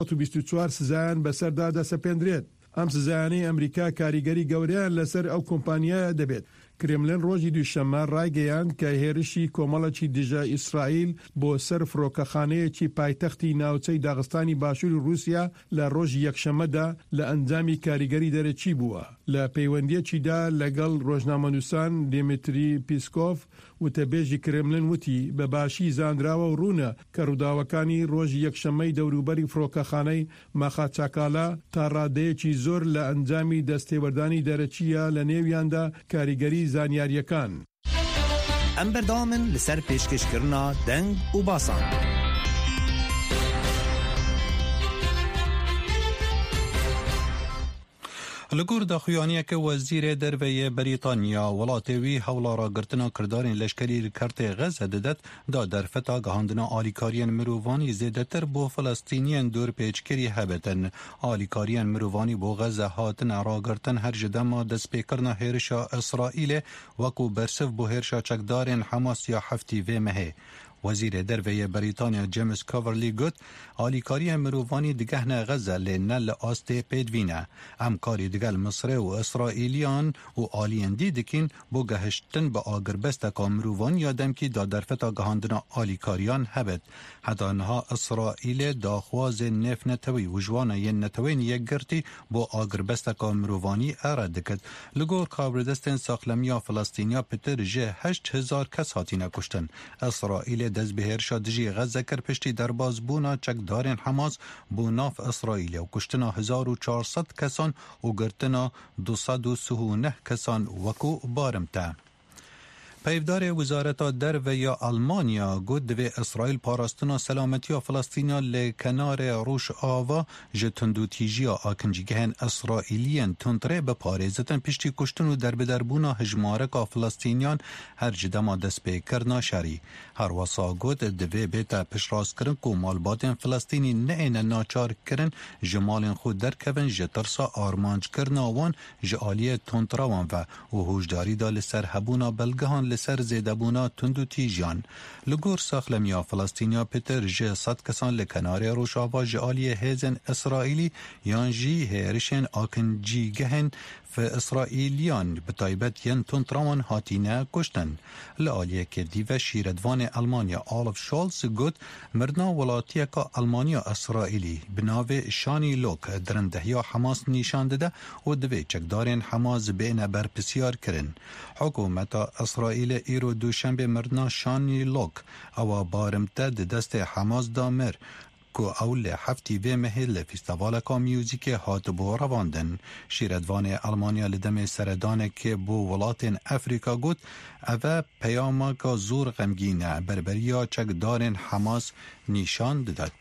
24 سزایان بەسەردا دەسەپێندرێت. ئەم سزایانەی ئەمریکا کاریگەری گەورەیان لەسەر ئەو کۆمپانیایە دەبێت. کرێملین ڕۆژی دووشەممە ڕایگەیاند کە هێرشی کۆمەڵێکی دژە ئیسرائیل بۆ سەر فڕۆکەخانەیەکی پایتەختی ناوچەی داغستانی باشووری رووسیا لە ڕۆژی یەکشەممەدا لە ئەنجامی کاریگەری دەرەچی بووە. لە پەیوەندیەکیدا لەگەڵ ڕۆژنامەنووسان دیمیتری پیسکۆف وتەبێژی کرێملین وتی بە باشی زانراوە و ڕوونە کە ڕووداوەکانی ڕۆژی یەکشەممەی دەوروبەری فڕۆکەخانەی ماخاچاکالا تا ڕادەیەکی زۆر لە ئەنجامی دەستێوەردانی دەرەچیە لە نێویاندا کاریگەری زانیاریەکان. ئەم بەردەوامن لەسەر پێشکەشکردنا دەنگ و باسان. لەگۆر داخویانیەکە وەزیرێ دەربەیە بەریتانیا وڵاتێوی هەوڵە ڕاگرتنا کردارین لەشکری کەرتێ غەزە دەدەت دا دەرفەتا گەهاندنا ئالیکاریان مرۆڤانی زێدەتر بۆ فەلەستینیان دوورپێچکەری هەبێتن. ئالیکاریان مرۆڤانی بۆ غەزە هاتن ڕاگرتن هەر ji dema destpêkirina hêrişa İsraîlê wekû bersif bû hêrşa çekdarên Hamas ya heftî vê mehê. وزیر درویه بریتانیا جیمز کاورلی گوت آلیکاری مروانی دگهنه غزه لینه لآسته پیدوینه. همکاری دگل مصر و اسرائیلیان و آلیندی دکین بو گهشتن با آگربست که مروان یادم که دا درفتا گهاندنا آلیکاریان هبت. حتی انها اسرائیل داخواز نف نتوی و جوانه ین نتوین یک گرتی با آگربست که مروانی ارد دکد. لگور کابردستن ساخلمیا فلسطینیا پتر جه 8,000 کس هاتینه کشتن. اسرائیل دز به هرشا دجی غزه کر پشتی درباز بونا چکدارین حماس بو ناف اسرائیل و کشتنا 1400 کسان و گرتنا 239 کسان وکو بارمته. پیفدار وزارت در یا آلمانیا گود دوی اسرائیل پاراستنا سلامتی فلسطینیا لکنار روش آوا جتندو تیجیا آکنجیگهن اسرائیلیان تندره به پارزتن پشتی کشتن و در بدربونا هجمارک فلسطینیان هر جدما دست به کرنا شری. هر واسا گود دوی بیتا پشراس کرن که مالباتن فلسطینی نه ناچار کرن جمالن خود در کون جترسا آرمانج کرناوان جعالی تندروان و هوشداری دا لسر هبونا بلگهان لسر زیدبونا تندو تیجان. لگور ساخلمیا فلسطینیا پتر جه 100 کسان لکنار روشاوا جعالی هیزن اسرائیلی یان جی هیرشن آکنجی گهن و اسرائیلیان به طایبت ین تندروان هاتینه کشتن. لعالیه که دیو شیردوان آلمانیا آلف شولز گود مردنا ولاتی که آلمانیا اسرائیلی بناو شانی لوک درندهیا حماس نشان داده و دوی چکدارین حماس بین برپسیار کرن. حکومت اسرائیل ایرو دوشنبه مردنا شانی لوک او بارمته دست حماس دامر که اول هفتی به محل فیستوال کا میوزیک هات بو رواندن. شیردوان آلمانیا لدم سردانه که بو ولات افریقا گود او پیاما کا زور غمگینه بربریا چکدارن حماس نشان داد.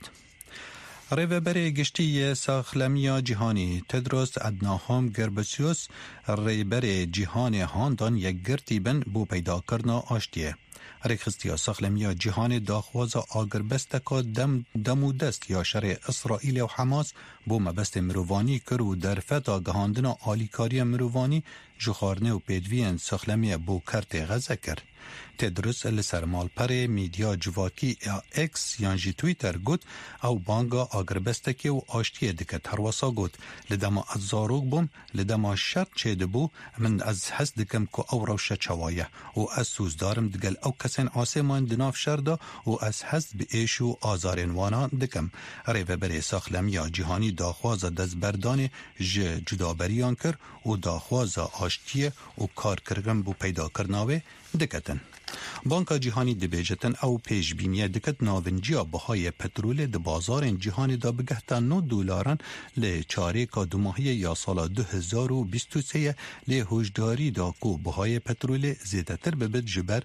ریوبر گشتی ساخلمیا جهانی تدروس ادناهم گربسیوس ریبر جهان هاندان یک گرتی بن بو پیدا کرنا آشتیه. رخصتیا ساخلمیا جهان داخواز آگربستکا دمو دست یا شر اسرائیل و حماس بو مبست مروانی کرو در فتا گهاندنا آلیکاری مروانی جخارنه و پیدوین ساخلمیا بو کرت غزه کرد. تدرس لسرمال پر میدیا جواکی اکس یانجی تویتر گود او بانگا آگربستکی و آشتی دکت هرواسا گود لدما از زاروگ بوم لدما شرط چیده بو من از حس دکم که او روشه چوایه و از سوزدارم دگل او کسین آسمان دناف شرده و از حس به ایشو آزارنوانا دکم. ریوه بری ساخلمیا جهانی داخواز دزبردان جدابریان کر و داخواز آشتی و کار کرگم بو پیدا کرناوه دکتن. بانک جهانی دبیجتن او پیشبینی دکت ناونجیا بهای پترول د بازار جهانی دا بگهتا $9 ل چاره کا دو ماهی یا سال 2023 ل هوشداری دا کو بهای پترول زیادتر ببد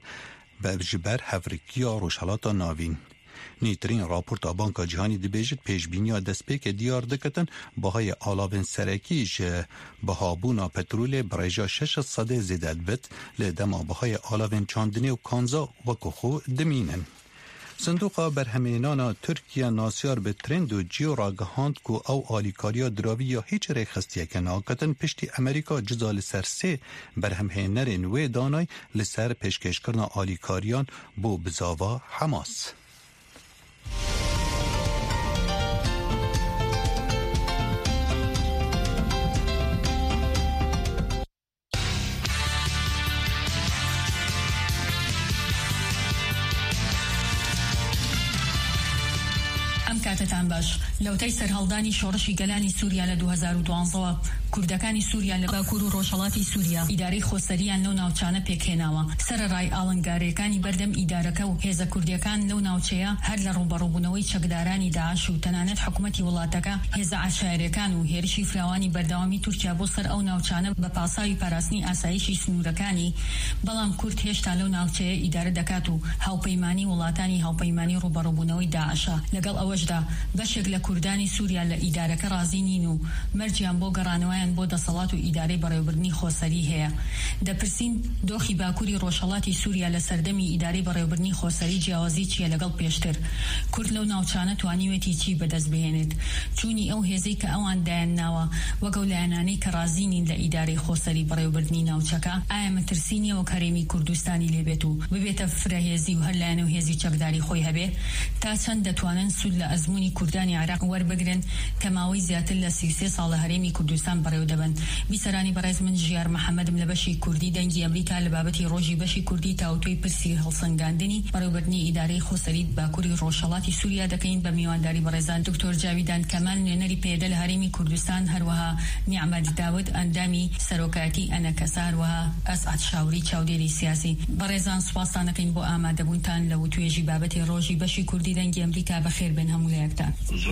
جبر هفریکیا روشالات ناوین. نیترین راپورت بانک جهانی دبیجت پیشبینی دستپیک دیار دکتن بهای آلاوین سرکی جه بهابونا پترول برایجا 600 زیدت بد لدما بهای آلاوین چاندنی و کانزا و کخو دمینن. صندوق برهمینانا ترکیه ناسیار به ترند و جیو را گهاند که او آلیکاریا دراوی یا هیچ ریخستیه که ناکتن پشتی امریکا جزا لسر 3 برهمینرین و دانای لسر پیشکش کرنا آلیکاریان بو بزاوا حماس. کاتتان باش لەوتەی سەرهەڵدانی شۆڕشی گەلانی سووریا لە 2012 کوردەکانی سووریا لە باکوور و ڕۆژهەڵاتی سووریا ئیدارەی خۆسەریان لەو ناوچانە پێکهێناوە. سەرڕای ئاڵنگارەکانی بەردەم ئیدارەکە و هێزە کوردیەکان لەو ناوچەیە هەر لە ڕوبەڕووبوونەوەی چەکدارانی داعش و تەنانەت حکوومەتی وڵاتەکە هێزە عەشایرەکان و هێرشی فراوانی بەردەوامی تورکیا بۆ سەر ئەو ناوچانە بە پاساوی پاراستنی ئاسایشی سنوورەکانی، بەڵام کورد هێشتا لەو ناوچەیە ئیدارە دەکات و هاوپەیمانی وڵاتانی هاوپەیمانی ڕوبەڕووبوونەوەی داعشە. لەگەڵ ئەوەشدا بەشێک لە کوردانی سووریا لە ئیدارەکە ڕازی نین و مەرجیان بۆ گەڕانەوەیان بۆ دەسەڵات و ئیدارەی بەڕێوەبردنی خۆسەری هەیە. دەپرسین دۆخی باکووری ڕۆژهەڵاتی سووریا لە سەردەمی ئیدارەی بەڕێوەبردنی خۆسەری جیاوازی چیە لەگەڵ پێشتر؟ کورد لەو ناوچانە توانیوێتی چی بەدەست بهێنێت؟ چوونی ئەو هێزەی کە ئەوان دایانناوە وەگەڵ لایەنانەی کە ڕازی نین لە ئیدارەی خۆسەری بەڕێوەبردنی ناوچەکە ئایا مەترسینیەوە کەرێمی کوردستانی لێبێت و ببێتە فرەهێزی و هەر لایەنە و هێزی چەکداری خۆی هەبێ؟ تا چەند دەتوانن سود لە ئەزموونی کوردانی عێراق وەربگرن کە ماوەی زیاتر لە 33 ساڵ لە هەرێمی کوردستان بەڕێوە دەبن؟ بیسەرانی بەڕێز من ژیار محەممەدم لە بەشی کوردی دەنگی ئەمریکا لە بابەتی ڕۆژی بەشی کوردی تاوتوی پرسی هەڵسەنگاندنی بەڕێوەبردنی ئیدارەی خۆسەری باکووری ڕۆژهەڵاتی سووریا دەکەین بە میوانداری بەڕێزان دکتۆر جاویدان کەمال نوێنەری پێدە لە هەرێمی کوردستان، هەروەها نیعمەت داود ئەندامی سەرۆکاتی ئەنەکەسا، هەروەها ئەسعەد شاوری چاودێری سیاسی. بەڕێزان سوپاسان دەکەین بۆ ئامادەبوونتان لە وتوێژی بابەتی ڕۆژی بەشی کوردی دەنگی ئەمریکا. بەخێر بن هەموو لایەکتان.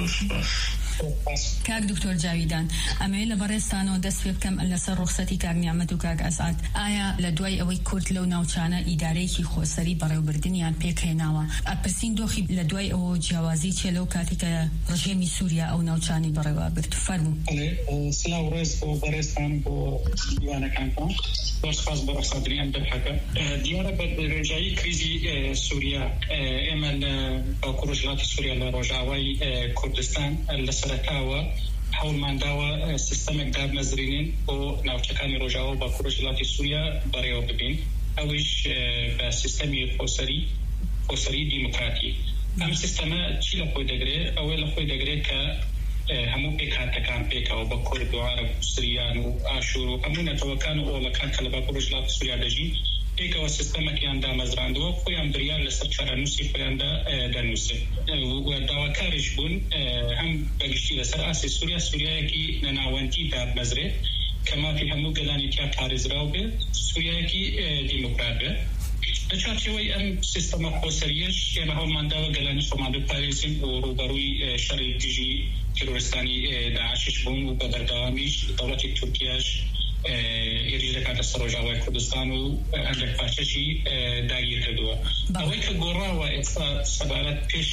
کاک دکتۆر جاویدان، ئەمەوێت لە بەڕێستانەوە دەست پێ بکەم لەسەر ڕوخسەتی کاک نیعمەت و کاک ئەسعەد. ئایا لە دوای ئەوەی کورد لەو ناوچانە ئیدارەیەکی خۆسەری بەڕێوەبردنیان پێکهێناوە، ئەپرسین دۆخی لە دوای ئەوە جیاوازی چێ لەو کاتێکە ڕژێمی سووریا ئەو ناوچانی بەڕێوە برد؟ فەرموو. سلااو ڕێز بۆ بەڕێستان بۆ دیوانەکانتان، سپاس بۆ ڕەخساندنی ئەم دەرفەکە. دیارە بە ڕێژایی کریزی سووریا ئێمە لە باکوور ڕۆژهەڵاتی سووریا لە ڕۆژاوای کوردستان لە سەرەتاوە هەوڵمانداوە سیستەمێک دادمەزرێنین بۆ ناوچەکانی ڕۆژاوا و باکوور ڕۆژهەڵاتی سووریا بەڕێوە ببین، ئەویش بە سیستەمی خۆسەری دیموکراتی. ئەم سیستەمە چی لە خۆی دەگرێت؟ ئەوەی لە خۆی دەگرێت کە هەموو پێکهاتەکان پێکەوە بە کورد و عەرەب و سریان و ئاشور و هەموو نەتەوەکان و ئۆڵەکان کە لە باکوور ڕۆژهەڵاتی سووریا دەژین پێکەوە سیستەمەکیان دامەزراندەوە، خۆیان بریان لەسەر چارەنووسی خۆیاندا دەنووسن و داواکاریش بوون هەم بەگشتی لەسەر ئاسی سووریایەکی نەناوەندی دامەزرێت کە مافی هەموو گەلانی تیا پارێزراو بێت، سووریایەکی دیموکرات بێت. لە چارچێوەی ئەم سیستەمە خۆسەریەش ئێمە هەوڵمانداوە گەلانی خۆمان بپارێزین و ڕوبەڕووی شەڕی دژی تیرۆریستانی داعشش بوون و بە بەردەوامیش دەوڵەتی تورکیاش ئێریش دەکاتە سەر ڕۆژاوای کوردستان و هەندێک پارچەشی داگیر کردووە. ئەوەی کە گۆڕاوە ئێستا سەبارەت پێش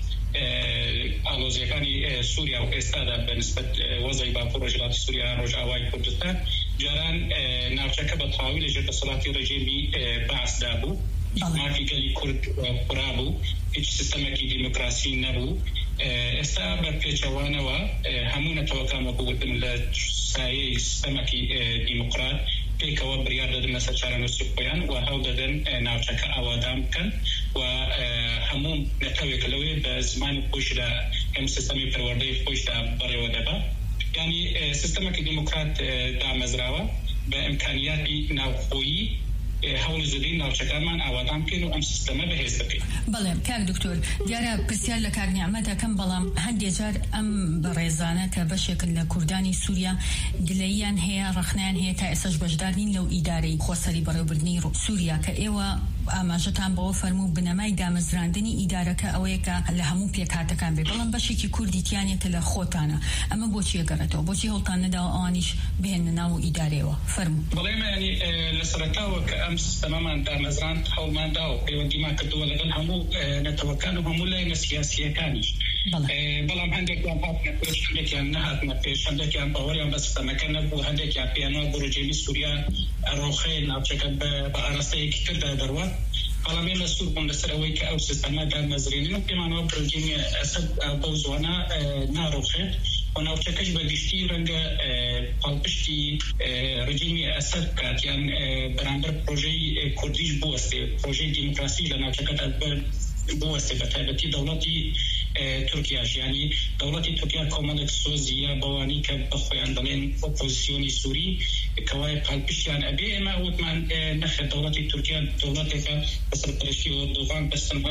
ئالۆزیەکانی سووریا و ئێستادا بەنسبەت وەزعی باکوور ڕۆژهەڵاتی سووریا ڕۆژاوای کوردستان جاران ناوچەکە بە تەواوی لەژێر دەسەڵاتی ڕێژیمی بەعسدا بوو، مافی گەلی کورد قوڕا بوو، هیچ سیستەمێکی دیموکراسی نەبوو. ئێستا بە پێچەوانەوە هەموو نەتەوەکان وەکووتم لە سایەی سیستەمێکی دیموکرات پێکەوە بریار دەدەن لەسەر چارەنووسی خۆیان و هەوڵ دەدەن ناوچەکە ئاوادان بکەن و هەموو نەتەوێک لەوێ بە زمانی خۆشدا ئەم سیستەمی پەروەردەی خۆشدا بەڕێوە دەبات. یعنی سیستەمێکی دیموکرات دامەزراوە بە ئیمکانیاتی ناوخۆیی هەوڵ زدەی ناوچەکانمان ئاوادان بکەین و ئەم سیستەمە بەهێز بکەین. بەڵێ کاک دکتۆر، دیارە پرسیار لە کاک نیعمەت دەکەم، بەڵام هەندێک جار ئەم بەڕێزانە کە بەشێکن لە کوردانی سووریا گلەییان هەیە، ڕەخنیان هەیە تا ئێساش بەشدار نین لەو ئیدارەی خۆسەری بەڕێوەبردنی سووریا کە ئێوە ئاماژەتان بەوە فەرموو بنەمای دامەزراندنی ئیدارەکە ئەوەیە کە لە هەموو پێکهاتەکان بێ، بەڵام بەشێکی کوردی تیانێتە لە خۆتانە. ئەمە بۆچی گەڕێتەوە؟ بۆچی هەوڵتان نەداوە ئەوانیش بهێنە ناو ئیدارەوە؟ فەرموو. بەڵێمە ینی لە سەرەتاوە کە ئەم سیستەمەمان دامەزراند هەوڵمانداوە پەیوەندیمان کردووە لەگەڵ هەموو نەتەوەکان و هەموو لایەنە سیاسیەکانیش، بەڵام هەندێکیان هاتنە پێش، هەندێکیان نەهاتنە پێش، هەندێکیان باوەریان بە سیستەمەکە نەبوو، هەندێکیان پێیانەوە بۆ ڕێژەمی سووریا ڕۆخەیە ناوچەکە بە ئاراستەیەکی کردا دەڕوات. بەڵام ئێمە سوور بوون لەسەرەوەی کە ئەو سیستەمە دامەزرێنین و پێمانەوە ڕێژەمی ئەسەد بەو زوانە ناڕۆخێت و ناوچەکەش بەگشتی ڕەنگە پاڵپشتی ڕێژیمی ئەسەد بکات، یان بەرامبەر پرۆژەی کوردیش بوەستێ، پرۆژەی دیموکراسی لە ناوچەکەدا بوەستێ، بە تایبەتی دەوڵەتی تورکیاش، ینی دەوڵەتی تورکیا کۆمەڵێک سۆزیە بەوانی کە بەخۆیان دەڵێن ئۆپۆزیسیۆنی سووری کەوای پاڵپشتیان ئەبێ. ئێمە وتمان نەخێت، دەوڵەتی تورکیا دەوڵەتێکە بەسەرپەرشتی ئەردۆغان بەستەنها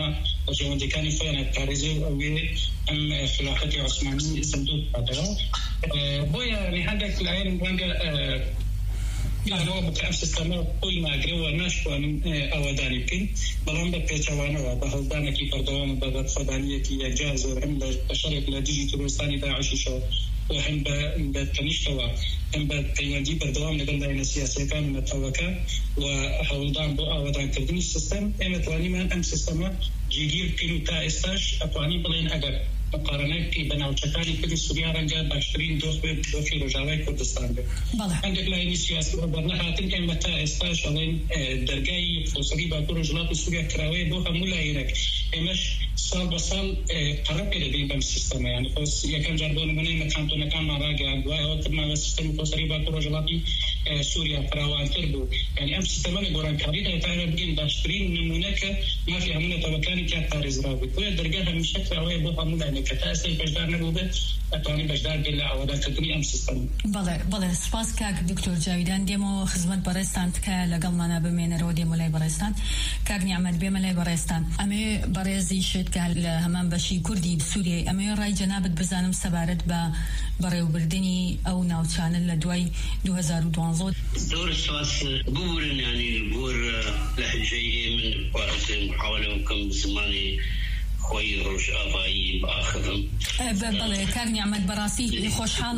وجوندي كان فينا التاريزي أو أم خلافة عثماني صندوق هذا بويا لهذاك العين بانجا يعني هو بتأمس السماء كل ما جروا نشوا أودان يمكن بلهم بتجوانا وبهالدانا كي فردوان بدأت فدانية كي إجازة وهم بشرق لديجي تروستاني داعش شو وهم بتنشتوا هم بتيجي بردوام لقلنا إن السياسة كان متوقع وهالدان بأودان كردني السيستم إما تواني من أمس السماء جيجير كيلو تا استاش أتواني بلين أجر مقارنة كي بناوچکاری کردی سوریه رنگا باشترین دوخی رجاوی کردستان به. عندك لاینی سیاسی و برنامه‌هاتن که متا استاش الان درگاهی فوسری با پروژلات سوریه کراوی دو هم لاینک. امش سال بسال قرب کردیم به سیستم يعني فوس یکم جردون منی مکان تو نکان مراجع دو وقت ما سیستم فوسری با پروژلاتی سوریه کراوان تربو يعني ام سیستم نگوران کاری ده تایر بگیم باشترین نمونه که ما فی همون توکانی که تاریز راوی. تو درگاه همیشه کراوی دو هم لاینک. كتاسي بجدار نبوده أتواني بجدار بالله عودات تدري أم سيستم. بله سپاس كاك دكتور جاويدان ديمو خدمت برستان تكا لقلنا بمين رو ديمو لاي برستان كاك نعمت بيما لاي برستان أمي برزي شد كهمان بشي كردي بسوريا أمي راي جنابت بزانم سبارت با بريو بردني أو ناوتشان لدواي 2012 دور السواس بورن يعني البور لهجي من وقت محاولة وكم زماني خوي روش آفایی بآخرم بله کاغنی عمد براسی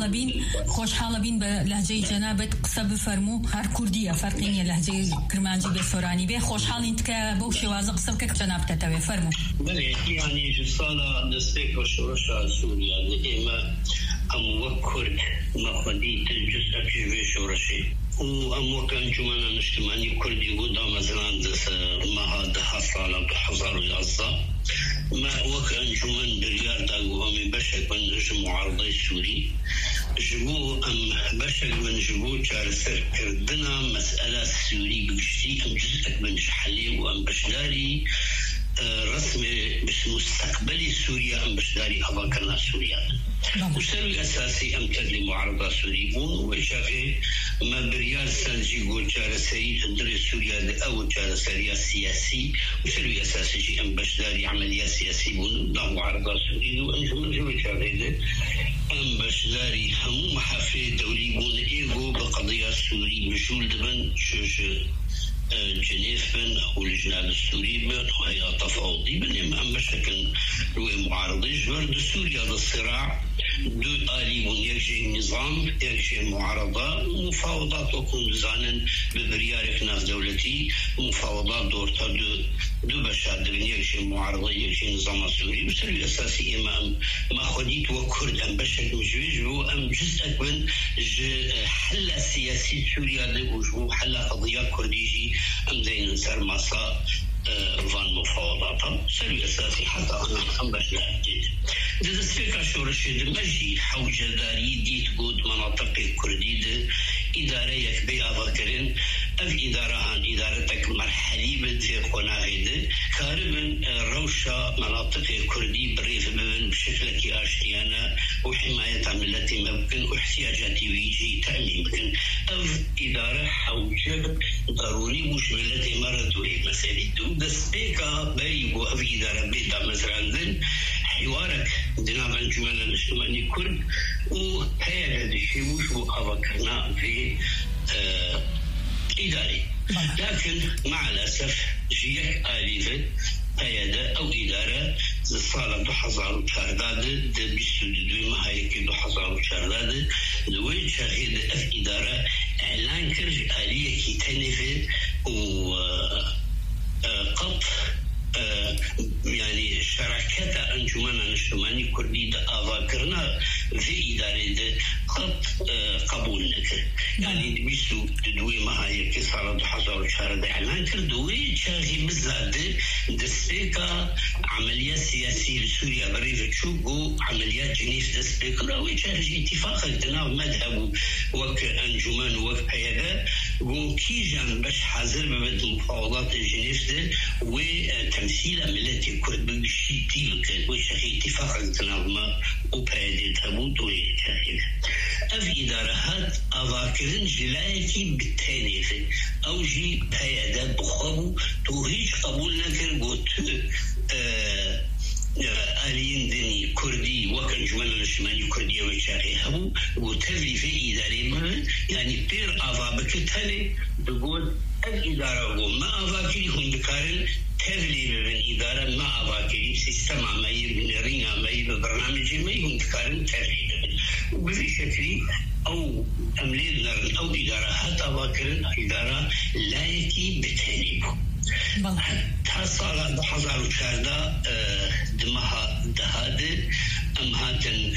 خوش حالا بین به لهجه جنابت قصب فرمو هر کردیه فرقینی لهجه کرمانجی به سورانی به خوش حالین که بوشی وازق قصب که جنابت تتوی فرمو بله يعني جسالة دستيك وشورشا سوريا لإما أم وكرد مخديت الجزء كجبه شورشي وأم وكان جمانا نجتماني كردي قدا مثلا ما هذا حصل بحضر العزة ما وكان جمان بريار داقوها من بشك من رجم معارضي السوري جبو أم بشك من جبو جارسر كردنا مسألة السوري بكشتي أم جزء من جحلي وأم بشداري رسمي بس مستقبلي سوريا أم بشداري أباكرنا سوريا وسلوي أساسي أم تدلي معارضة سوريون وشاقي ما بريال سالجي قول جارسي دري سوريا أو جارسي سياسي وسلوي أساسي جي أم بشداري عملية سياسي بون لا معارضة سوريا وأنجم نجوي شاقي أم بشداري همو محافظ دولي بون إيغو بقضية سوري بجول دبن شوش جنيف بن أو الجناب السوري بن وهي تفاوضي بن أم بشكل روي معارضي جبر سوريا للصراع دو آلي من يرجي نظام يرجي معارضة مفاوضات وكون زانا ببريارك ناف دولتي مفاوضات دورتا دو بشاد بن يرجي معارضة يرجي نظام السوري بسبب أساسي إمام ما خديت وكرد أم بشكل مجويج أم جزء من حل سياسي سوريا وجو حل قضية كرديجي أم زين نسار ماسا فان مفاوضات سبب أساسي حتى أنا أم بشكل ده سفكر شورش دمجي حوجة داري ديت بود مناطق كردي ده إدارة يكبي أفكرين أف إدارة عن إدارتك مرحلي بدي قناعي ده كاربن روشة مناطق كردي بريف ببن بشكل كي أشتيانا وحماية عملتي ممكن واحتياجاتي ويجي تأمين ممكن أف إدارة حوجة ضروري مشملتي مرضوي مسألة ده سفكر بريبو أف إدارة بيدا مثلا حوارك جناب الجمال الاجتماعي كرد وهي هذا الشيء مش أفكرنا في إداري لكن مع الأسف جيك آليفة هيدا أو إدارة صالة 2014 ده بيستوديو ما هيك 2014 دوي شاهد أف إدارة إعلان كرج آلية كي تنفي و قط يعني شركة أنجمن الاجتماعي كردي أذكرنا في إدارة قد قبول نكر يعني بيسو دوي ما هي كسرة حصل شهر إعلان كردوي شاغي بزاد دستيكا عملية سياسية لسوريا بريف تشوقو عمليات جنيف دستيكا ويشارج اتفاق التناو مذهب وك أنجمن وك هيدا وكيجان باش حاضر ببد مفاوضات جنيف ده وتمثيل عمليات الكرد بالشيتي وشاغي اتفاق التناو ما وبهذه تبوت ويشاغي اف ادارات اواكرن جلايكي بالتانيفه او جي بياده بخبو تو هيج قبول نكر قوت آلين دني كردي وكان جوانا الشمالي كردية وشاقي هبو وتفلي في إداري بها يعني بير آفا بكتالي بقول الإدارة وما آفاكري هم دكارن تفلي ببن إدارة ما آفاكري سيستم عمائي بنرين عمائي ببرنامج عمائي هم دكارن تفلي ببن وبذي شكري أو أمليد نرن أو إدارة حتى آفاكرن إدارة لايكي بتانيبو حتى صار 2014 دمها دهاده ام هاتن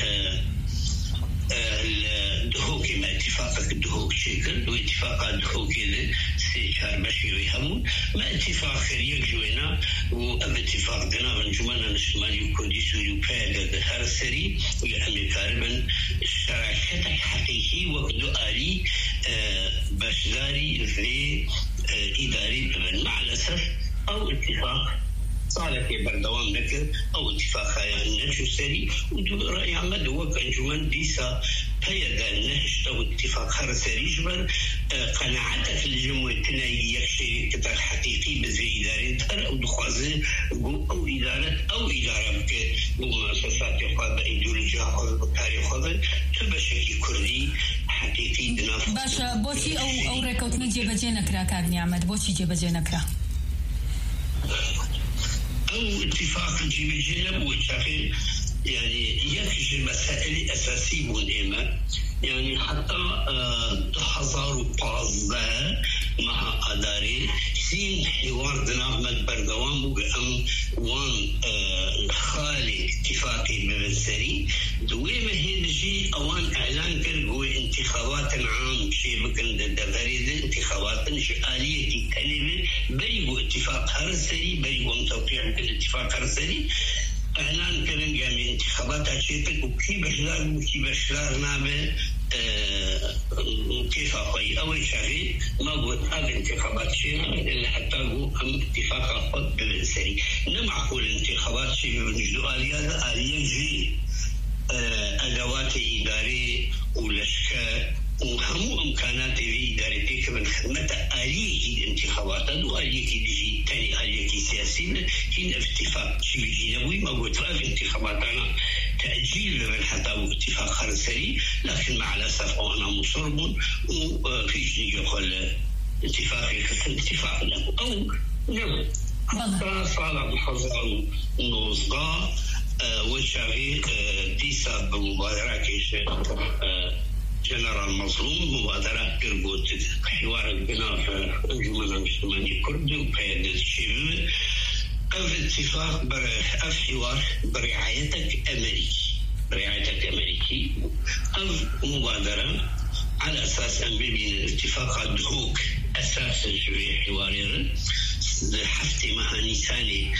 الدهوكي ما اتفاقك الدهوك شكل واتفاقات دهوكي سيشار بشيوي همون ما اتفاق خريق جوينا واب اتفاق دنا من جمانا الشمالي وكردي سوري وبايدة هر سري ويأمريكا من شراكتك حقيقي وكدو آلي باشداري في إداري بمن مع الأسف أو اتفاق صالح بردوام نكر أو اتفاق يعني نجو سري ودو رأي عمد وكان جمان ديسا هيدا نهشت أو اتفاق هر سري جبر قناعتك الجمهورية تناي يكشي كتر حقيقي بزي إداري تر أو دخوازي أو إدارة بك ومؤسسات يقال بإيديولوجيا خاضر بتاريخ خاضر تبشكي كردي حقيقي بناف باشا بوشي أو ريكوتني جيبجي نكرا كاغني عمد بوشي جيبجي نكرا أو اتفاق جيبجي نبو تشاخي يعني يكشف مسائل أساسية مهمة يعني حتى 2015 مع أداري سين حوار دناغمت بردوام بقام وان خالي اتفاقي بمنسري دويمة هيدجي اوان اعلان كرقوا انتخابات عام شيء بكن دفريد انتخابات آلية كلمة بريقوا اتفاق هرسري بريقوا متوقيع اتفاق هرسري اعلان كرن جامي انتخابات عشيتك وكي بشلار نابه كيف أقول أول شيء ما قلت هذه انتخابات شيء إلا حتى أقول أم اتفاق أخذ بالسري نمعقول انتخابات شيء بنجدو آلية جي أدوات إدارية ولشكة وهم إمكانات في إدارتك من خدمة آلية الانتخابات وآلية ديجي تاني آلية سياسية كين اتفاق شيء جينوي ما قلت هذه انتخابات أنا تأجيل من حتى اتفاق خرسري لكن مع الأسف أنا مصرب وفيش يقول اتفاق له أو نعم حتى صار بحضر النوزقاء وشاغي ديسا بمبادرة كيش جنرال مظلوم مبادرة كربوت حوار البناء في أنجمن المجتمعي كردي وقيادة الشباب أف اتفاق أف حوار برعايتك أمريكي أف مبادرة على أساس أن بين اتفاقات دهوك أساس في حوارين حفتي مهاني ثاني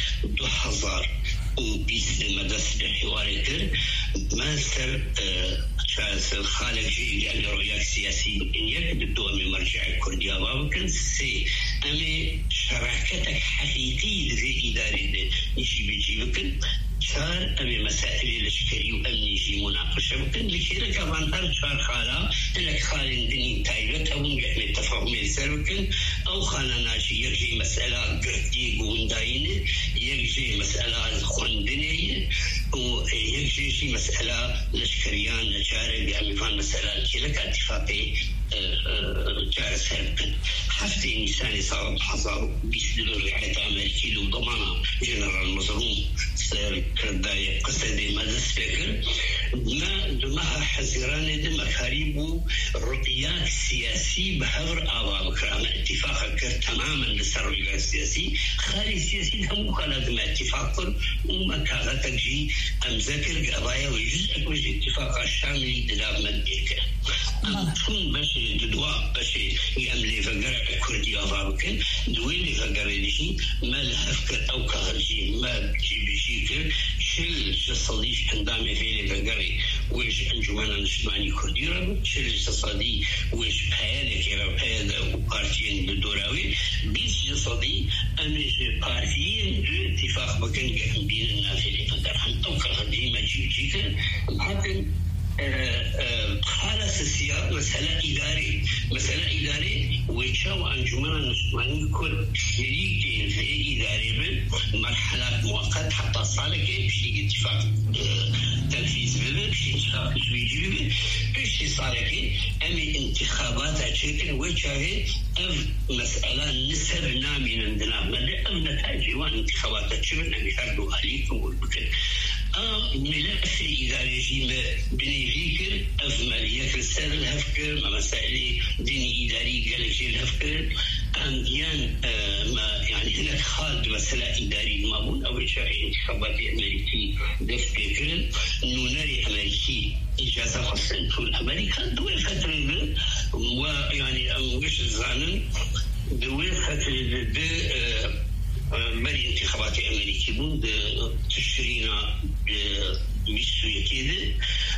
2020 مدرسة حواري كر ما سر شاس الخالق جي لأن رؤية سياسي بكنيك بدو أمي مرجع الكردية وابكن سي أمي شراكتك حقيقي في إدارة نجي بكن شار أمي مسائل الاشكري وأمني جي مناقشة بكن لكي كمان هر شار خالا إنك خالين دنين تايلت أو نجحني تفاهم يسر بكن أو خانا ناجي يرجي مسألة قردي قونداين يرجي مسألة خندنية ويرجي مسألة الاشكريان نجارب أمي فان مسألة كلك اتفاقي جارس هربكن حفتي إنساني صار بحضر بيسدلوا الرعاية أمريكي وضمانة جنرال مظلوم سير كرداية قصدي مدرس فكر دمها حزيران دم خريبو رقيات سياسي بحضر آبا بكرامة اتفاق كر تماما للسروي السياسي خالي سياسي هم خالد ما اتفاق ومكاغة تجي أمذكر قضايا وجزء وجه اتفاق الشامل دلاب مديك أمتون بشي ددواء بشي يأملي فقر كردي آبا بكن دويلي فقر لشي ما لهفكر أو كهرجي ما بجي بشيكر شل جصديش عندما فيلي فقري ويش أنجمانا نشماني كردي رب شل جصدي ويش بحيالك يرى بحيالا وبارتيين بالدوراوي بيس جصدي أمش بارتيين دو اتفاق بكن قهم بين النافلي فقر هم أو كهرجي ما جي بشيكر حتى خالص مسألة إداري ويتشاو أنجمنا نسمعني كل شريكين في إداري من مرحلة مؤقتة حتى صالك بشي اتفاق تنفيذ به بشي اتفاق تسويجي به بشي صالك أمي انتخابات أشكل ويتشاهي مسألة نسب نامي عندنا مدى أم نتائج وان انتخابات أشكل أمي هردو عليكم والبكر ملف إداري جيمة بني فيكر أفمالية السنة الهفكر مسائل ديني إداري قال شيء الهفكر أمديان ما يعني هناك خالد مسألة إداري مابون أو شيء انتخابات أمريكي دف بيكرن نونري أمريكي إجازة خاصة طول أمريكا دول فترة ويعني مش الزانن دول فترة بري انتخابات أمريكي بون تشرينا بمسوية كده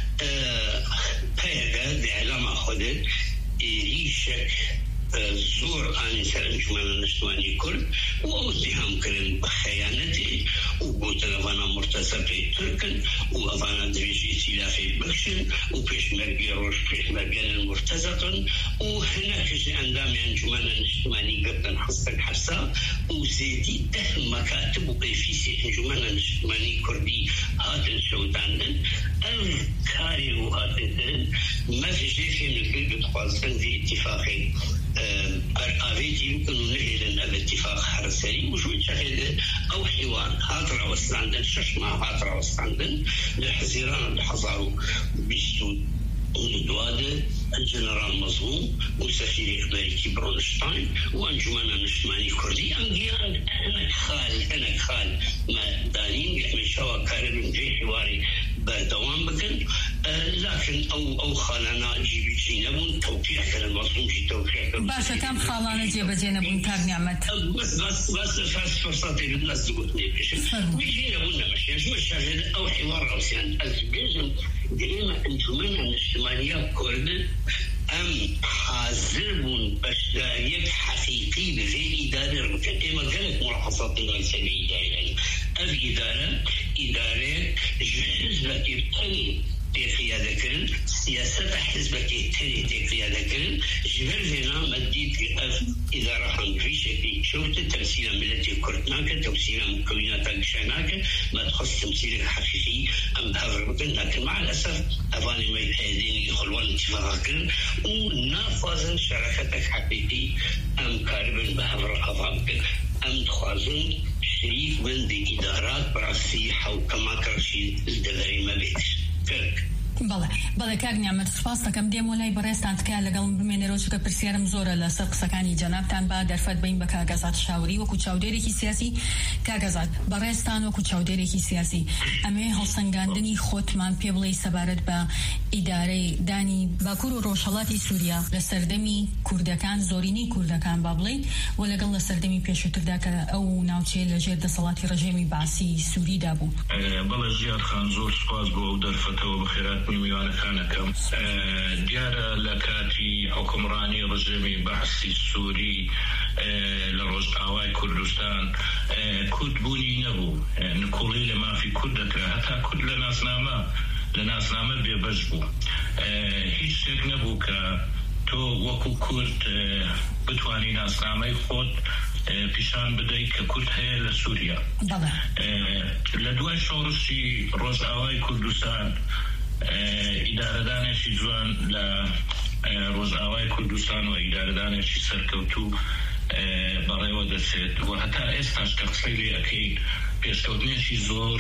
هذا بإعلام أخذ ريشك زور عن سلام جمال النشواني كل واتهام كرن بخيانته وبوتلفانا مرتزبة تركن وأفانا دريش ائتلافي بكشن وبيش مرقي روش بيش مرقي المرتزقن وهناك عندما عن جمال النشواني قبل حصة حفصة وزيدي مكاتب وقيفيسي جمال النشواني كردي هاتن سودان الكاري وهاتن ما في شيء في الكل بتخوازن في اتفاقي أرأيتي يمكن نهي لنا باتفاق حرسي وشو يتشاهد أو حوار هاترا وستاندن ششما هاترا وستاندن لحزيران لحظارو بيستو ولدواد الجنرال مظلوم وسفير أمريكي برونشتاين وأنجمنا نشماني كردي أنجيان هناك خال ما دانين يحمل شوا كارب جي حواري بدوام بكن لكن أو خالنا جيبي جينبون توقيع كان المظلوم جي توقيع باشا كم خالنا جيبي جينبون كار نعمت بس فرصاتي للناس تقولني بجينبون مش مشاهد أو حوار روسيان البيجن دائما أنجمنا نشمانية كرد أم حاضرون بشدارية حقيقي بذي إدارة المكان إما كانت ملاحظات ليس بإدارة إدارة حزبك التاني قيادة كرن سياسة حزبك التاني قيادة كرن جبرنا مديد إدارة حنفي شكل شوفت تمثيل ملتي كردناك تمثيل مكونات الشناك ما تخص تمثيل حقيقي أم هذا لكن مع الأسف أفاني ما يتهدين يخلون اتفاقا كرن ونافذا شراكتك حقيقي أم كاربن بهذا أفانك أم تخوازن شريك من دي إدارات براسيحة وكما كرشي الدغري ما بيتش فرق بەڵێ کاک نیامەت سپاس دەکەم دێم وەلای بەڕێستان تکایە لەگەڵم بمێنێرەوە چونکە پرسیارم زۆرە لەسەر قسەکانی جەنابتان با دەرفەت بین بە کاگەزات شاوری وەکو چاودێرێکی سیاسی کاگەزات بەڕێستان وەکو چاودێرێکی سیاسی ئەمێ هەڵسەنگاندنی خۆتمان پێ بڵێ سەبارەت بە ئیدارەی دانی باکوور و ڕۆژهەڵاتی سووریا لە سەردەمی کوردەکان زۆرینەی کوردەکان با بڵێ و لەگەڵ لە سەردەمی پێشووتردا کە ئەو ناوچەیە لەژێر دەسەڵاتی ڕژێمی باسی سووریدا بوو. بەڵێ ژیار خان زۆر سپاس بۆ ئەو دەرفەتەوە بەخێرات میوانەکانەکەم دیارە لە کاتی حکومڕانی ڕژێمی بەحسی سووری لە ڕۆژئاوای کوردستان کورتبوونی نەبوو نکوڵی لە مافی کورد دەکرا هەتا کورد لە ناسنامە بێبەش بوو هیچ شتێک نەبوو کە تۆ وەکو کورد بتوانی ناسنامەی خۆت پیشان بدەیت کە کورد هەیە لە سووریا لە دوای شۆڕشی ڕۆژئاوای کوردستان ئیدارەدانێکی جوان لە ڕۆژئاوای کوردستان و ئیدارەدانێکی سەرکەوتوو بەڕێوە دەچێت و هەتا ئێستاش کە قسەی لێ ئەکەین پێشکەوتنێکی زۆر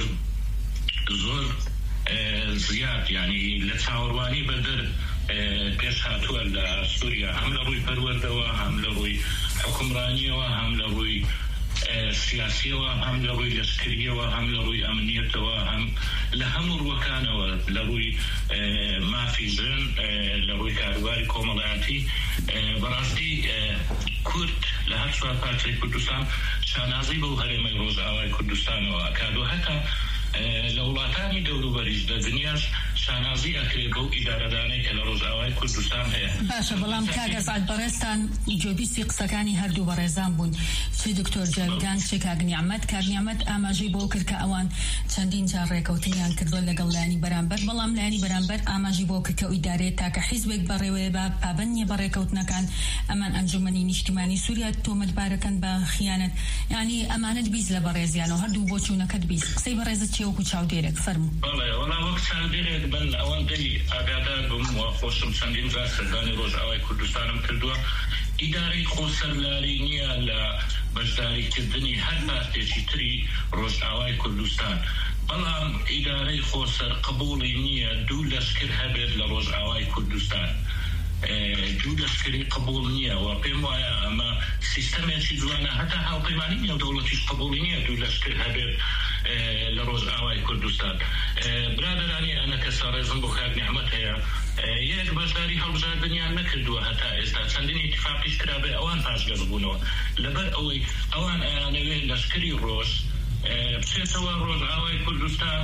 زیاد یعنی لە چاوەڕوانی بەدەر پێش هاتووە لە سووریا هەم لە ڕووی پەروەردەوە هەم لە ڕووی حکومڕانیەوە هەم لە ڕووی سیاسیەوە هەم لە ڕووی لەشکریەوە هەم لە ڕووی ئەمنیەتەوە هەم لە هەموو ڕووەکانەوە لە ڕووی مافی ژن لە ڕووی کاروباری کۆمەڵایەتی بەڕاستی کورد لە هەر چوار پارچەی کوردستان شانازی بەو هەرێمەی ڕۆژئاوای کوردستانەوە ئەکاد و هەتا لە وڵاتانی دەوروبەریش لە دنیاش شانازی ئەکرێ بەو ئیدارەدانەی کە لە ڕۆژئاوای کوردستان هەیە. باشە بەڵام کاگەزاد بەڕێستان جۆبیستی قسەکانی هەردوو بەڕێزان بوون، چ دکتۆر جاویدان چ کاگنیعمەت ئاماژەی بۆ کرد کە ئەوان چەندین جار ڕێکەوتنیان کردووە لەگەڵ لایانی بەرامبەر، بەڵام لایانی بەرامبەر ئاماژی بۆ کرد کە ئیدارەیە تاکە حیزبێک بەڕێوەیە بە پابەندیە بە ڕێکەوتنەکان، ئەمان ئەنجومەنی نیشتیمانی سووریا تۆمەتبارەکەن بە خیانەت، یعنی ئەمانەت بیست لە بەڕێزیانەوە هەردوو بۆ چوونەکەت بیست. قسەی بەڕێزت چێ وەکو چاودێرێک فەرموو؟ بەڵێ وەڵا وەک چاودێرێک بن ئەوەندەی ئاگادار بووم و خۆشم چەندین جار سەردانی ڕۆژئاوای کوردستانم کردووە. ئیدارەی خۆسەرلاری نییە لە بەشداریکردنی هەر پارتێکی تری ڕۆژئاوای کوردستان، بەڵام ئیدارەی خۆسەر قبوڵی نییە دوو لەشکر هەبێت لە ڕۆژئاوای کوردستان. دوو لەشکری قبول نییە و پێم وایە ئەمە سیستەمێکی جوانە، هەتا هاوپەیمانی نێودەوڵەتیش قبوڵی نییە دوو لەشکر هەبێت لە ڕۆژئاوای کوردستان. برادرانی ئەنە کەسە ڕێزم بۆ کاگنیعمەت هەیە یەک بەشداری هەڵبژاردنیان نەکردووە هەتا ئێستا، چەندین ئیتفاقیش کرابێ ئەوان پاشگەز بوونەوە لەبەر ئەوەی ئەوان ئەیانەوێت لەشکری ڕۆژ بچێتەوە ڕۆژئاوای کوردستان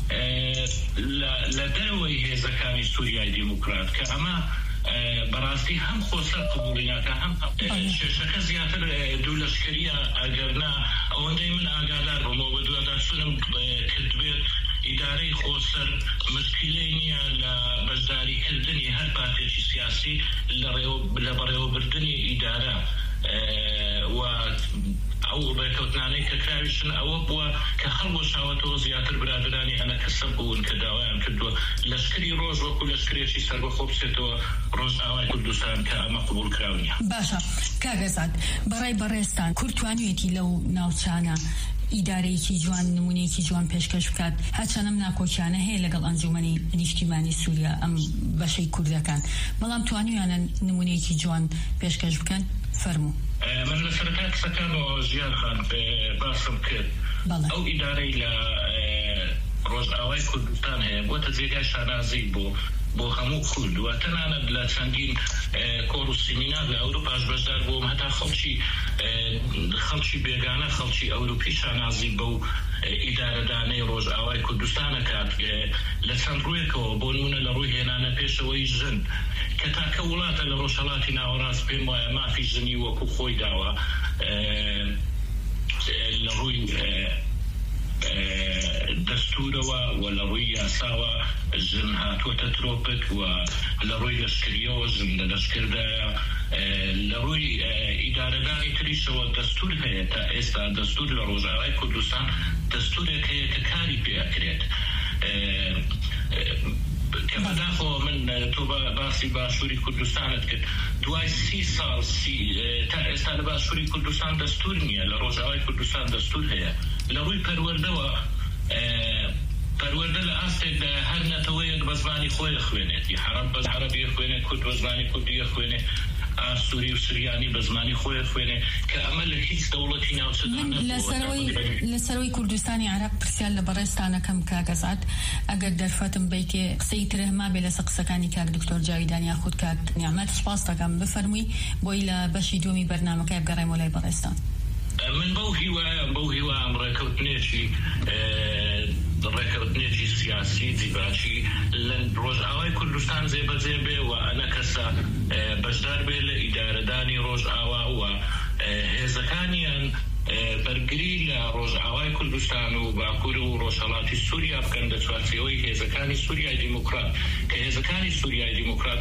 لە دەرەوەی هێزەکانی سووریای دیموکرات، کە ئەمە بەڕاستی هەم خۆسەر قبوڵیناکە هەم شێشەکە زیاتر دوو لەشکریە ئەگەرنا ئەوەندەی من ئاگادار بوومەوە بە دوواداچوونم کردبێت ئیدارەی خۆسەر مشکلەی نییە لە بەشداریکردنی هەر پارتێکی سیاسی لە بەڕێوەبردننی ئیدارە و ئەو ڕێکەوتنانەی کە کراویشن ئەوە بووە کە هەڵوەشاوەتەوە زیاتر برادرانی ئەنە کەسە بوون کە داوایان کردووە لەشکری ڕۆژ وەکو لەشکرێکی سەربەخۆ بچێتەوە ڕۆژئاوای کوردستان کە ئەمە قبول کراونیە. باشە کاگەزاد بەڕای بەڕێستان کورد توانوێتی لەو ناوچانە ئیدارەیەکی جوان نمونەیەکی جوان پێشکەش بکات، هەرچەندەم ناکۆچیانە هەیە لەگەڵ ئەنجومەنی نیشتیمانی سووریا ئەم بەشەی کوردەکان، بەڵام توانیانە نمونەیەکی جوان پێشکەش بکەن؟ فەرموو. من لە سەرەتا قسەکانەوە ژیان خان باسم کرد ئەو ئیدارەی لە ڕۆژئاوای کوردستان هەیە بۆتە جێگای شانازی بۆ هەموو کورد و تەنانەت لە چەندین کۆڕ و سیمینار لە ئەوروپاش بەشدار بووم، هەتا خەڵکی بێگانە خەڵکی ئەوروپی شانازی بەو ئیدارەدانەی ڕۆژئاوای کوردستانە کات لە چەند ڕوویەکەوە بۆ نمونە لە ڕووی هێنانە پێشەوەی ژن کە تاکە وڵاتە لە ڕۆژهەڵاتی ناوەڕاست پێم وایە مافی ژنی وەکو خۆی داوە لە ڕووی دەستورەوە و لە ڕووی یاساوە ژن هاتووەتە ترۆپک و لە ڕووی لەشکریەوە ژن لە لەشکردایە لە ڕووی ئیدارەدانی تریشەوە دەستور هەیە تا ئێستا دەستور لە ڕۆژئاوای کوردستان دەستورێک هەیە کە کاری پێکرێت کە بەداخەوە من تۆ باسی باشووری کوردستانت کرد دوای 30 ساڵ تا ئێستا لە باشووری کوردستان دەستور نییە، لە ڕۆژئاوای کوردستان دەستور هەیە لە ڕووی پەروەردەوە پەروەردە لە ئاستێکدا هەر نەتەوەیەک بە زمانی خۆی خوێنێت، حەرەم بە عەرەبی خوێنێت، کورد بە زمانی کوردی خوێنێت، سووری و سریانی بە زمانی خۆی خوێنێ کە ئەمە لە هیچ دەوڵەتی ناوچەدا لەسەرەوەی کوردستانی عەرەب پرسیار لە بەڕێستانەکەم کاگەزاد ئەگەر دەرفەتم بیتێ قسەی ترە ما بێ لەسەر قسەکانی کاک دکتۆر جاویدان یاخود کاک نیعمەت سپاس دەکەم بفەرمووی بۆی لە بەشی دووەمی بەرنامەکەی بگەڕێمەوە لای بەڕێستان. من بەو هیوایە ڕێکەوتنێکی سیاسی جیباچی لە ڕۆژئاوای کوردستان جێبەجێ بێ و ئەنە کەسە بەشدار بێ لە ئیدارەدانی ڕۆژئاوا و هێزەکانیان بەرگری لە ڕۆژئاوای کوردستان و باکوور و ڕۆژهەڵاتی سووریا بکەن لە چوارچێوەی هێزەکانی سووریای دیموکرات کە هێزەکانی سووریای دیموکرات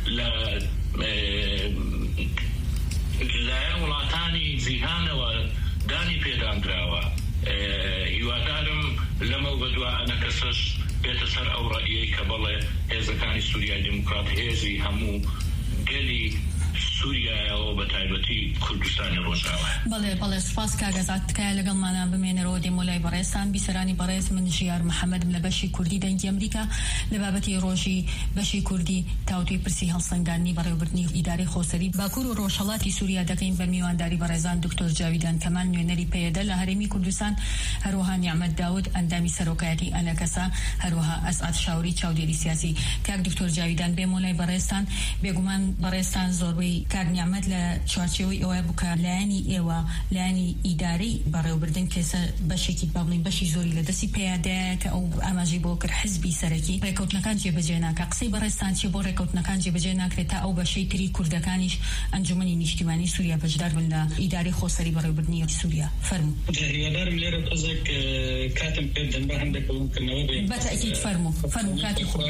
لە وڵاتانی جیهانەوە دانی پێدانراوە. هیوادارم لەمە بەدووە ئەنە کەسەش بێتە سەر ئەو ڕەئیەی کە بەڵێ هێزەکانی سووریای دیموکرات هێزی هەموو گەلی سووریایەوە بە تایبەتی کوردستانی ڕۆژئاوا. بەڵێ سپاس کاگەزاد تکایە لەگەڵمانە بمێنەرەوە دێمە لای بەڕێستان بیسەرانی بەڕێز من ژیار محەممەدم لە بەشی کوردی دەنگی ئەمریکا لە بابەتی ڕۆژی بەشی کوردی تاوتوی پرسی هەڵسەنگاندنی بەڕێوەبردننی ئیدارەی خۆسەری باکوور و ڕۆژهەڵاتی سووریا دەکەین بە میوانداری بەڕێزان دکتۆر جاویدان کەمال نوێنەری پەیەدە لە هەرێمی کوردستان، هەروەها نیعمەت داود ئەندامی سەرۆکایەتی ئەنە کەسە، هەروەها ئەسعەد شاوری چاودێری سیاسی. کاک دکتۆر جاویدان بێمە لای بەڕێستان بێگومان بەڕێستان زۆربەی کار نیامد ل چارچوی او بوک لانی ایوا لانی اداری برای بردن کس باشی بابلین باشی زوری لدسی پیاده که او اماجی بوکر حزبی سرکی رکوت نکان جی بجنا کقصی برستان چی بو رکوت نکان جی بجنا کرتا او باشی تری کردکانیش انجمنی اجتماعی سوریا بجدار ولا اداری خصوصی برای بردنی سوریا فرمو دار مليره قصدك كاتم بدن ما عندك ممكن نوبي بالتاكيد فرمو كاتي خو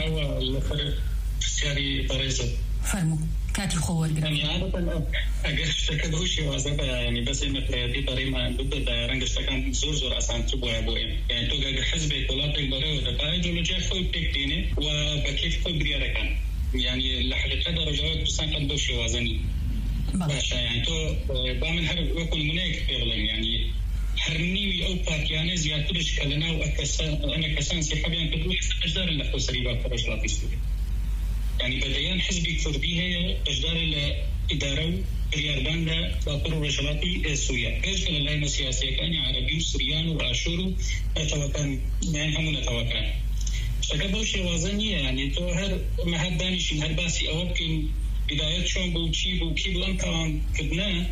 اختياري باريزه فرمو كاتي خو يعني عادة اگر اشتكى شيء وازبه يعني بس انه دي طريقه بده رنج اشتكى زور اصلا تبغى ابو يعني تو اگر حزب طلعت برا ده بايدولوجيا خو بتكتينه وبكيف خو برياركان يعني الحقيقه درجات بسان كان دوشي وازني باشا يعني تو بعمل هر وكل مناك بيغلم يعني هرنيوي او باكيانه زياترش كلنا وانا كسان سيحبيان كدوش اجدار اللي خسريبا كرجلات السوري يعني بديان حزبي كردي هي اجدار الاداره رياردان لا باطر رجلاتي سوريا ايش كان اللي سياسيه كان عربي وسوريان واشورو توكان يعني هم نتوكل شكبوشي وازنيه يعني تو هر ما هدانيش هر باسي او يمكن بداية شون بوشي بوكي بلانكان كدنا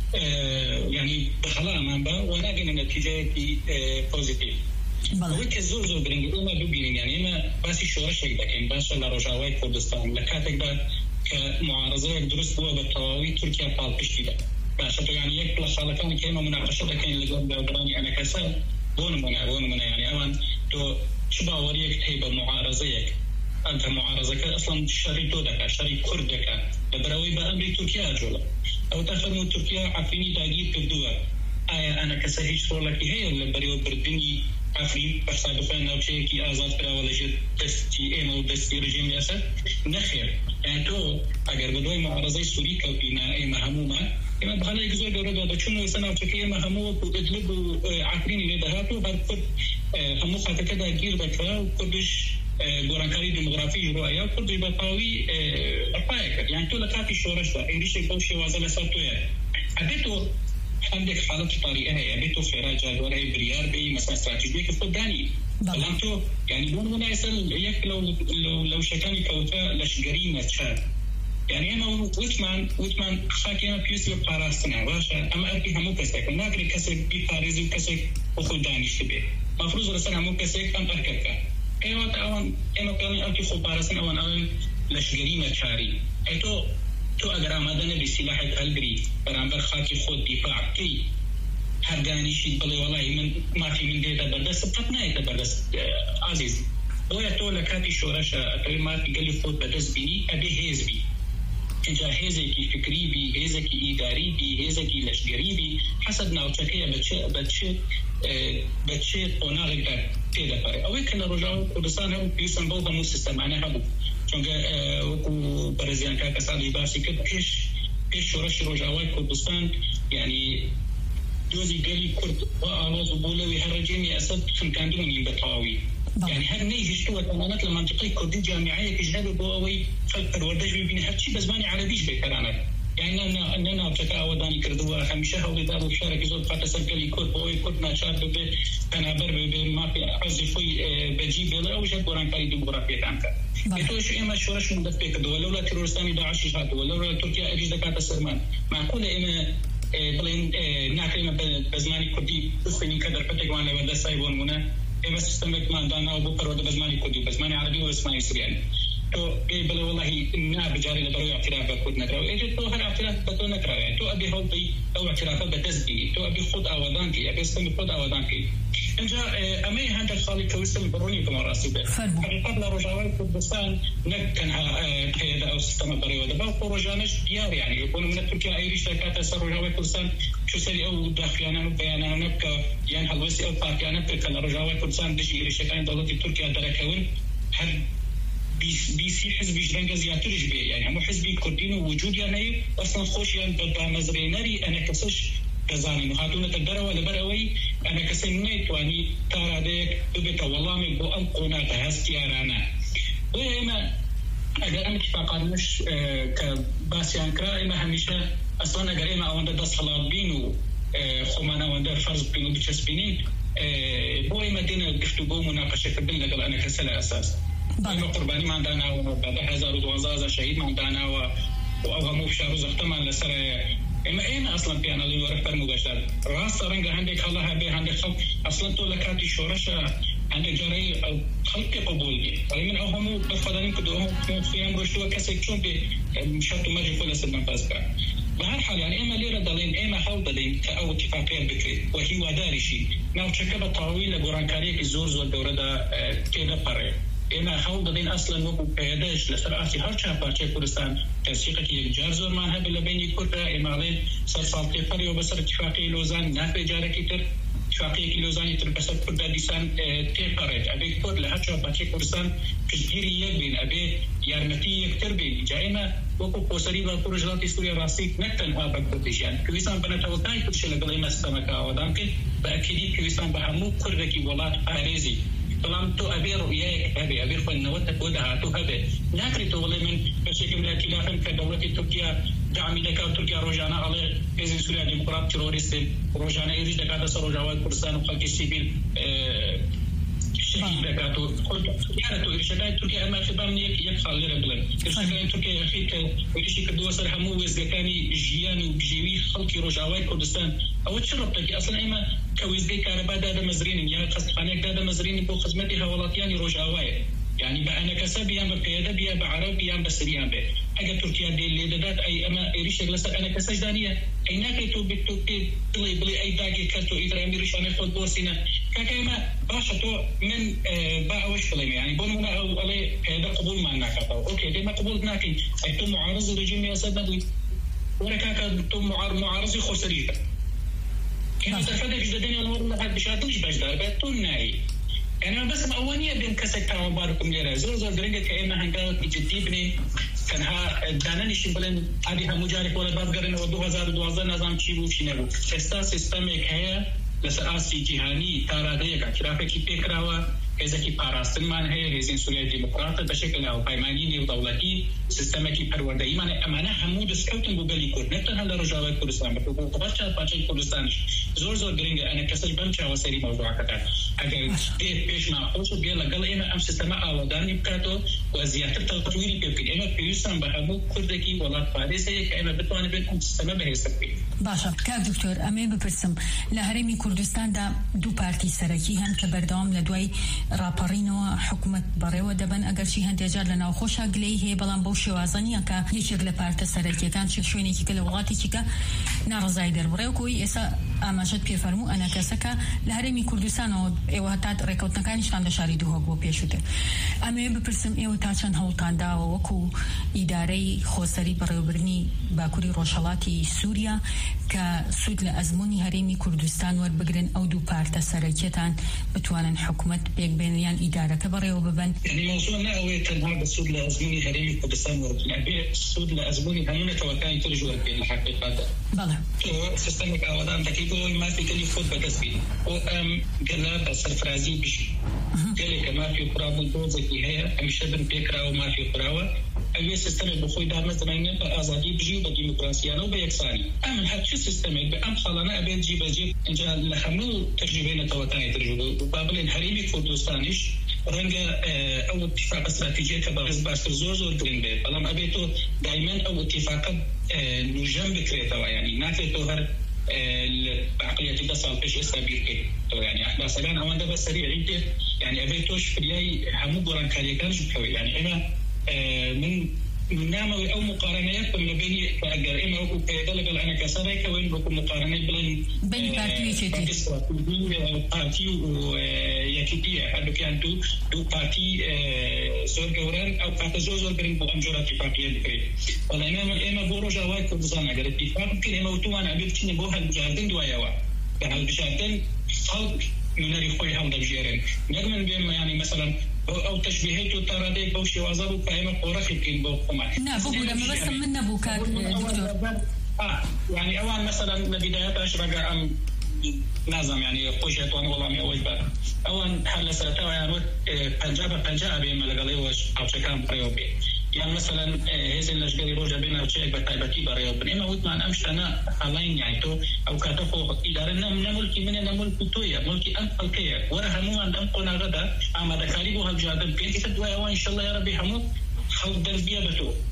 يعني بخلا أمامبا ولكن النتيجة كي بوزيتيف. ويك زوزو برينج أما دوبين يعني ما بس شورش لكن بس على رجاوي كردستان لكاتك ده كمعارضة درست هو بالتواوي تركيا بالبشتيدا. بس يعني يك بلا كان كلمة مناقشة كان اللي قبل دوراني أنا كسر بون منا يعني أمان تو شبه وريك تهيب معارضيك. أنت معارضك أصلاً شري تودك شري كردك بدروي بأمر تركيا جولا أو تفهموا تركيا عفيني تأجيل كدوا أنا كسهيش صورك هي اللي بريو بردني عفري بحساب فانا وشيء كي آزاد فلا ولا شيء دستي إما ودستي رجيم ياسر نخير يعني تو أجر بدوي معارضة سوري كوبينا إما هموما إما بخلا يجزو دورة بتشونو سنة وشكي إما همو بتدلب عفريني لدهاتو هركض همو خاتك كده جير بكرا وكدش گورانکاری دموگرافی رؤیا کرد بقاوی افایک يعني تو لكاتي شورش ده ايش يكونش وازل ساتويا ابيتو عندك حالة طريقة هي ابيتو فراجة ولا بريار بي مثلا استراتيجية كيف داني لانتو يعني دون ولا يسال يك لو شكاني كوتا لش جريمة شاد يعني انا وثمان خاكينا بيوسي بقاراستنا باشا اما ابي همو كسك ما اقدر كسك بي باريزي وكسك اخو دانيش تبي مفروض رسنا همو كسك ام اركبك ايوه طبعا انا كان انت خبارسن او انا لش جريمه شاري ايتو تو اگر آمدن به سلاح البری برانبر خاکی خود دفاع کی هر دانشی بله والله من ما في من دیتا بردست قد نایتا بردست عزیز باید تو لکاتی شورش اتوی ما في قلی خود بدست بینی ابی هزبی اینجا هزکی فکری بی هزکی اداری بی هزکی لشگری بی حسب ناوچکه بچه قناغ در تیدا پاره اوی که نروجاو کردستان هم بیوسن بو همون سیستم آنه هبو چونکه وکو برزیان که کسادی باسی که پیش شورش روجاوی کردستان یعنی دوزی گلی کرد و آواز و بولوی هر رجیمی اسد خمکاندونی بطاوی يعني هذا نيجي شو التمانات المنطقية كردي جامعية كجهاد بوأوي خلق الوردج بين هالشيء بزماني عربيش بكرانات يعني أننا بتكا وداني كردوا خمسة هولي دارو شارك يزود قطع سرقلي كرد بوأوي كردنا شارك بكنابر بما في عزفوي بجيب لا وجد برانكاري ديمقراطية عنك يتوش إما شورش من دفع كدوا لولا تيرورستاني داعش يشادوا ولولا تركيا أجيز دكات السرمان معقولة إما بلين ناكلنا بزماني كردي بخيني كدر فتك وانا ودا سايبون منا بس استمرت ما دانا وبكر وده بزماني كردي بزماني عربي وبزماني سورياني تو بلا والله إنها بجاري لبروي اعتراف بكود نكره إيش تو هر اعتراف بتو نكره يعني تو أبي هودي أو اعترافات بتزبي تو أبي خود أودانكي أبي استمر خود أودانكي إنجا أمي هذا الخالي كويسم بروني كمراسي به قبل رجاوي كردستان نكنها قيادة أو سيستم بري وده باو رجانش ديار يعني يكونوا من تركيا أي شركات أسر رجاوي كردستان شو سري أو داخليانا بيانا نبكى يعني هالوسي أو باكيانا بكلا رجاوي كردستان دشي إلى شكاين دولة تركيا دركون هل بيسي حزب جرنجة زياترش بيه يعني همو حزبي كردين ووجود يعني أصلا خوش يعني بدا مزريناري أنا كسش كزاني مهاتونة الدروة لبروي أنا كسنيت واني تارا ديك ببتا والله من بو ألقونا تهستيارانا وإما أجل أمك فاقانوش كباسيان كرا إما هميشة أصلا أجل إما أواندا دس خلال بينو خمانا أواندا فرز بينو بيشس بينين بو إما دينا قفتو بو مناقشة كبين لقل أنا كسلا أساس إما قرباني ما عندنا وبعد 2012 شهيد ما عندنا او هم بشارو زختمان لسر اما اين اصلا في انا اللي ورفت المباشر راس رنگ عندك الله به عندك خلق اصلا تو لكاتي شورش عندك جاري خلق قبول من هم بفضلين كدهم في امر شو كسك شو بشرط ما يكون لسه منفذ بهر حال يعني اما ليره دلين اما حول دلين او اتفاقيه بكري وهي ودارشي ناو تشكب طويله بورانكاريه زور زور دوره دا كده بره اما حول دلين اصلا نو بيداش لسرعتي هر چند پارچه کردستان تسویق یک جار زور منها بلا بین کرد اماله سر سالتی فری و بسر اتفاقی لوزان نفع جارکی تر اتفاقی که لوزانی تر بسر کرد دیسان تیپارد ابی کرد لهر چند پارچه کردستان کشگیری یک بین ابی یارمتی یک تر بین جاینا وکو پوسری و پروژلاتی سوریه راستی نکتنها بکردشان کویستان بنتوقعی کردش لگلی مستمکا آدم که با اکیدی کویستان به همو کردکی ولات پارێزی بلام تو أبي رؤياك أبي خل نوتك ودها تو هذا ناكري تغلي من بشكل من الخلاف كدولة تركيا دعم لك تركيا روجانا على إذن سوريا ديمقراط تيروريست روجانا يريد كذا روجاوات كردستان وخلق السيفيل شيء دكاتو يعني إرشادات تركيا أما خدام يكفل لربلن إرشادات تركيا أخيك ويشي كدوا سر همو وزكاني جيان وجيوي خلق روجاوات كردستان أو تشربتك أصلا إما كوزدي كهرباء دادا مزرين يعني قصدخانيك دادا مزرين بو خدمتها ولاتياني روجاوات يعني بأنا كسبيا بقيادة بيا بعربيا بسريا به أجا تركيا دي اللي دات أي أما إيريش لسه أنا كسجدانية أي ناكي تو بتوكي بلي أي داقي كاتو إذا أميريش أنا خد بورسينا كما باشتو من باوش كلام يعني بوننا أو عليه هذا قبول ما ناكاتو أوكي ده ما قبول ناكي أنتم معارض الرجيم يا سيدنا ولا كأنتم معارض خسرية كنا تفادى جددين الأمور ما بشاتوش بجدار بتون ناي أنا بس أولية بين كسكتة مباركم ليرة زور درجة كأنها هنقول تجديبني كانها دانني شبلن هذه مجارك ولا باب قرن و 2012 نظام چی بود چی نبود استا سیستمیک هيا لساسی جهانی تارادهی که کرافکی پیکراوا هزا کی پاراستن من هيا هزین سوریه ديمقراطه بشکل او پیمانی و دولتی سیستمیکی پروردهی من امانه همود سکوتن بوگلی کرد نتنها لرجاوات کردستان بحقوق بچه پاچه کردستانش زور درنگه انا کسل بمچه و سری موضوع کتر اگر ده پیش معقوش و بیل لگل اینا ام سیستم آلودانی بکاتو و زیادتر تطویری بکن اینا پیوستان به همو کردکی ولات فارسه که اینا بتوانه بین ام سیستم بهیست بکن باشا کار دکتر امی بپرسم لهرمی کردستان دا دو پارتی سرکی هم که بردام لدوی راپرین و حکومت باره و دبن اگر چی هند اجار لنا و خوش اگلی هی بلان بوشی وازنی که یکیگ لپارت سرکی کان چک شوینی که لغاتی که نارضای در بره و کوی ایسا آماجت پیر فرمو انا کسکا لهرمی کردستان و ایوهاتات رکوت نکانیش تان دشاری دو هاگو پیشوده امی بپرسم ایوهاتات چند هولتان دا و وکو اداره خوصری بره و برنی باکوری روشالاتی سوریا که سود لازمونی هرمی کردستان ور بگرن او دو پارت سرکیتان بتوانن حکومت بیگ بینیان اداره که بره و ببن يعني موضوعنا هو تنها بسود لازموني هرمی کردستان ور بگرن سود لازموني همونه توقعی ترجو ور بگرن حقیقتا بله تو سیستم که آدم تکیبو ما في كل خود بتسبيح وام قلنا بسرفرازي بشي قال ما في قرابه دوزه هي مشبن بيكرا وما في قراوه اي سيستم بخوي دار مثلا ازادي بجي بديمقراطيه او بيكساني ام حد شو سيستم بام خلنا ابي جي انجا لخمو تجربه توقعي تجربه وبابل الحريمي كردستانيش رنجا او اتفاق استراتيجيه كبارز باش زور درين به فلما ابيتو دائما او اتفاق نجم بكريتوا يعني ناتو هر بعقليتي بس على ايش استبيك يعني احداث الان او ده بس سريع جدا يعني ابيتوش فرياي همو قران كاريكانش بكوي يعني انا من نعمة أو مقارنات ما بين أجر إما هو كدلجة أنا كسرك وين بكون مقارنات بين بارتي ويكيدية هذا كان دو بارتي زور جوران أو بارتي زور بين بأمجرة اتفاقية بكري ولا إما بروج أواي كردستان أجر اتفاق ممكن إما وتوان أبي بتشين بوها المجاهدين دوايوا بهالمجاهدين خلق من الريخوي هم دبجيرين نجمن بين يعني مثلا أو تشبيهات ترى بوشي وزارو كأنه قرخ يمكن بوقما. نعم بقول أما بس من نبوكا دكتور. يعني أول مثلا بداية أشرق أم نظام يعني قشة وأنا والله ما أوجب. أول حل سرتوا يعني بنجاب بملقلي وش أو شكام بريوبي. يعني مثلا هذه الأشجار روجا بينا وشيء بتاعتي بريوبي. إما ود ما أمشي أنا حالين يعني تو أو كاتفو إدارة نملكي من نملك تويا ملكي أم خلقية ورا همو عندهم قناة غدا أما ذكاري وهم جادم بين كتدوا وإن شاء الله يا ربي همو خلق دربية بتو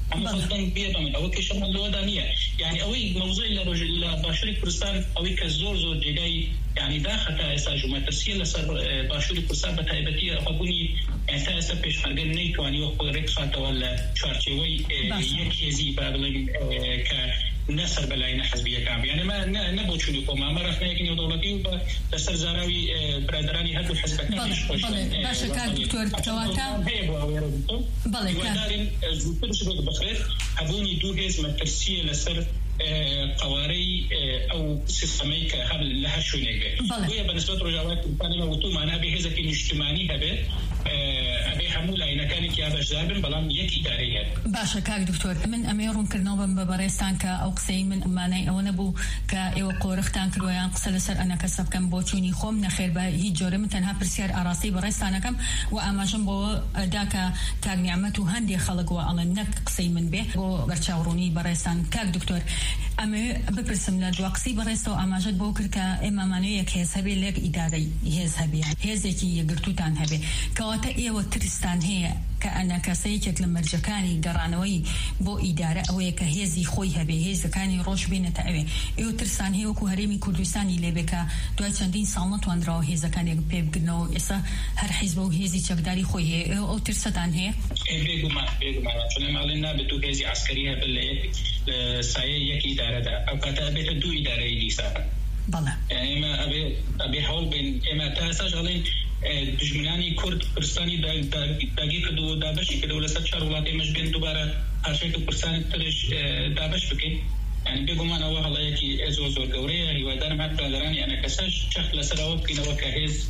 اما خلطان بيدم او كشم الودانيه يعني اوي موضوع الرجل باشري كردستان اوي كزور جداي يعني داخل اساج ومتسيل لسر باشري كردستان بتايبتي ابوني اساس پیش خرگن نیتوانی و رکسات ولا چارچوی یکیزی بابلن ک نصر بلاين حزبيه كامل يعني ما نبغى شنو ما رحنا يكني دولتي بسر زراوي برادراني هذا الحزب كان باشا كان دكتور كواتا بله كان زوجته بخير ابوني دوجز مترسيه لسر قواري او سيستمي كهل لها شنيغه وهي بالنسبه لرجالات الثانيه وتو معنا بهذا الاجتماعي هبه ابي حموله ان كانت يا بجابن بلام يك اداريه باشا كاك دكتور من اميرون كرنوبن ببرستان كا او قسي من ماني او نبو كا ايو قورختان كرويان قسل سر انا كسب كم بوچوني خوم نخير با هي جورم تنها برسيار اراسي برستان كم واماجن بو داكا كاك نعمته هندي خلق والله نك قسي من به بو برچاوروني برستان كاك دكتور اما بپرسم لدواقسي برستو اماجد بوكر كا امامانو يك حسابي لك اداري حسابي هزكي يغرتوتان هبه كواتا ايو ترستان هي كأنا كسيكت لمرجكاني قرانوي بو إدارة أو كهزي خوي هبه هز كاني روش بين تأوي إيو ترسان هيو كهرمي كردستاني لبكا دوای چندین سال نتوان را هز كاني بيب جنو إسا هر حزب و هزي چقداری خوي هي أو ترسان هي بيجو ما چون معلنا بدو هزي عسكريها بالله سايه يك إدارة دا أو كتابة دو إدارة ديسا بله يعني ما أبي حول بين إما تاسج علين دجمنانی کرد کردستانی داگی کدو دابشی کدو لسات شهر ولاتی مجبین دوباره هرچه که کردستانی ترش دابش بکن يعني بيقوم أنا والله يكي أزوزور قورية هيوادان ما تقدراني أنا كساش شخص لسراوب كنا وكهز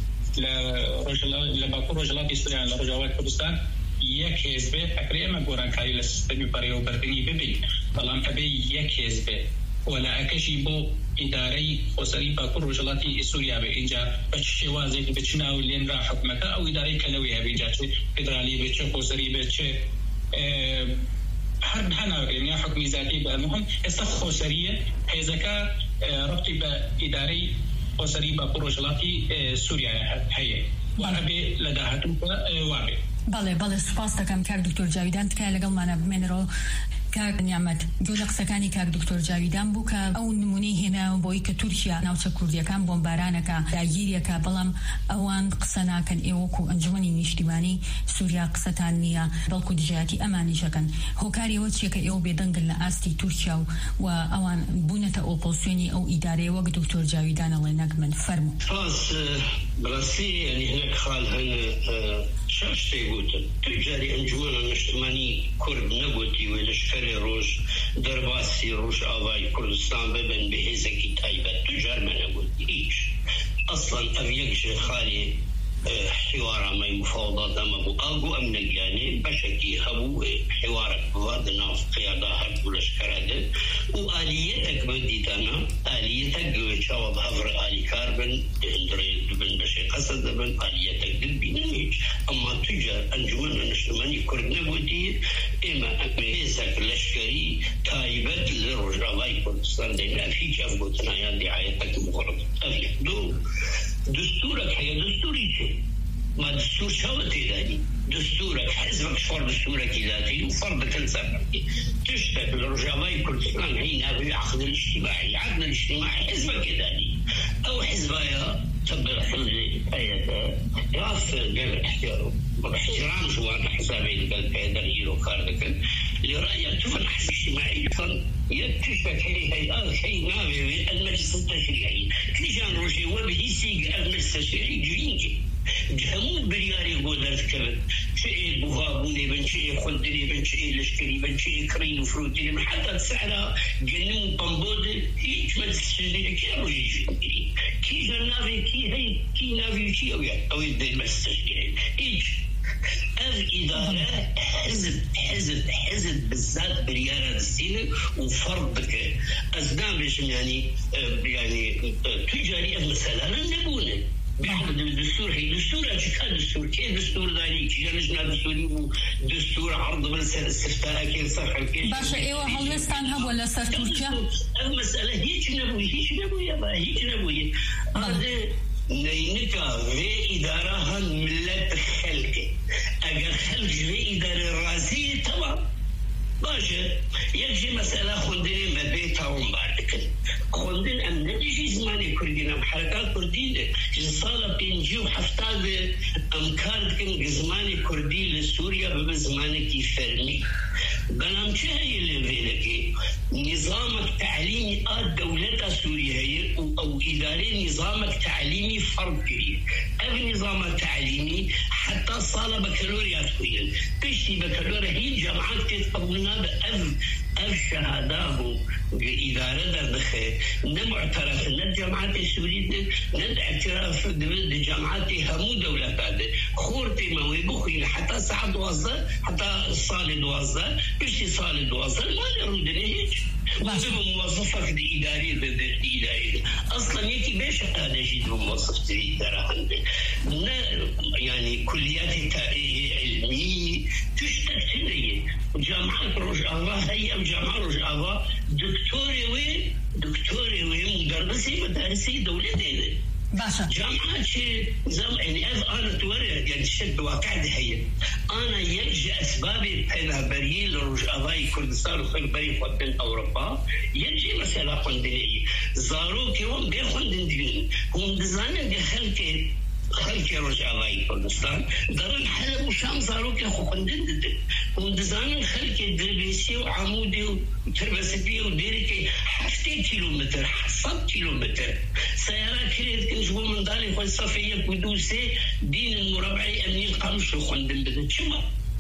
لباكور رجلات إسرائيل لرجوات كردستان يك هزبه أكريه ما قران كاري لسستمي باريو بردني ببين بلان أبي يك هزبه ولا أكشي بو إداري وسري باكور رجلاتي سوريا بإنجا بشوازي بتشناو لين را حكمك أو إداري كلوية بإنجا فدرالي بتشو وسري بتشو حرب هنا يعني حكم ذاتي بالمهم استخو سرية هذاك ربطي بإداري وسري باكور رجلاتي سوريا هي وأبي لداهتو وابي بله سپاس دکم که دکتر جاویدان که لگل من بمنرو كاك نعمت جولق سكاني كاك دكتور جاويدان بوكا او نموني هنا بويك تركيا ناوچا كرديا كان بومبارانكا دايريا كا بلام اوان قسنا كان ايوكو انجمني اجتماعي سوريا قسطانيا بلكو دجاتي اماني شكن هوكاري وتشيكا ايو بيدنگل لاستي تركيا واوان بونتا اوبوزيوني او اداري وق دكتور جاويدان الله نقمن فرمو خاص براسي يعني هناك خال هنا شاشتي قلت تجاري انجمن اجتماعي كرد نقوتي ولشكر روش درباسي روش آوای کردستان ببن به هزکی تایبت تجار من اقول هیچ اصلا ابيكش خالي حوار ما مفاوضات ما بقاقو امن الجانب بشكي هبو حوارك بوادنا في قيادة والاشكرات وآليتك بديتنا آليتك وشاوب هفر آلي كاربن بن بشي قصد بن آليتك دلبينيش اما تجار انجمن نشتماني كردنا بودي اما امهيسك الاشكري تايبت لرجاوي كردستان دينا في جاف قوتنا يا دعايتك مغرب افيا دستورك هي دستوري ما دستور شوتي ذاتي دستورك حزبك شفر دستورك ذاتي وفرضك السفركي تشتك لرجاوي كردستان هي نابي عقد الاجتماعي عقد الاجتماعي حزبك ذاتي او حزبايا تبقى حزبي ايات يعرف احترام جوان حسابي القلب هيدر هيرو كاردك اللي رأيك تشوف الحزب الاجتماعي يكتشفك هي نابي المجلس التشريعي كيجان روجي وبه سيق المجلس التشريعي جرينجي جهمون برياري قدرت كبت شيء بغابوني بن شيء خلدني بن شيء لشكري بن شيء كرين وفروتي من حتى تسعنا جنون طنبود هيك مجلس التشريعي كي روجي جرينجي كي جنابي كي هي كي نابي كي او يدي المجلس التشريعي هيك الإدارة حزب بالذات بريارة السنة وفرضك أزدامش يعني تجاري مثلا نقول بحد الدستور هي دستور أشكال دستور كيف دستور ذلك جرجنا دستوري ودستور عرض مثلا استفتاء كيف صح كيف باشا إيوه هل نستعنها ولا صار تركيا المسألة هيك نبوي هذا نينكا في إدارة ملت خلق أجر خلق في إدارة راسية تمام باشه يجي مسألة خندين ما بيتها ومبارك خندين أم نتيجي زماني كردين أم حركات كردين جنصالة بينجي وحفتاد أم كاردكن زماني كردي لسوريا بزماني كي فرمي بنام شهي اللي بينكي نظام التعليمي دولة سوريا هي أو إداري نظام التعليمي فرض كبير النظام التعليمي حتى صالة بكالوريات كوين بيشتي بكالوريا هي جامعات تتقبلنا بأف شهادات إدارة دردخة نمعترف الجامعات السورية ند اعتراف الجامعات همو دولة هذا خورتي موي بخوين حتى ساعة دوازة حتى صالة دوازة بيشتي صالة دوازة ما نردني هيك موظفك دي إداري أصلا يكي بيش هذا جيد موظف دي إدارة عندك يعني كليات علمية تشتغل جامعة رجعة هي جامعة رجعة دكتوري وين مدرسي مدارسي دولتين باشا جامعات شيء يعني أنا توري يعني شد واقع هي أنا يجي أسبابي أنا بريل رجعي كردستان وخير بري خدن أوروبا يجي مثلا خدني زاروك يوم بيخدن دين هم دزانة خلك رجعي كردستان درن حلب وشام زاروك خدن دين هم دزانة خلك دربيسي وعمودي وتربسبي وديرك حفتي كيلومتر حصد كيلومتر سيارات كريت كنجبو من دالي فلسفية قدوسي دين المربعي أمني القمش وخندن بدن شما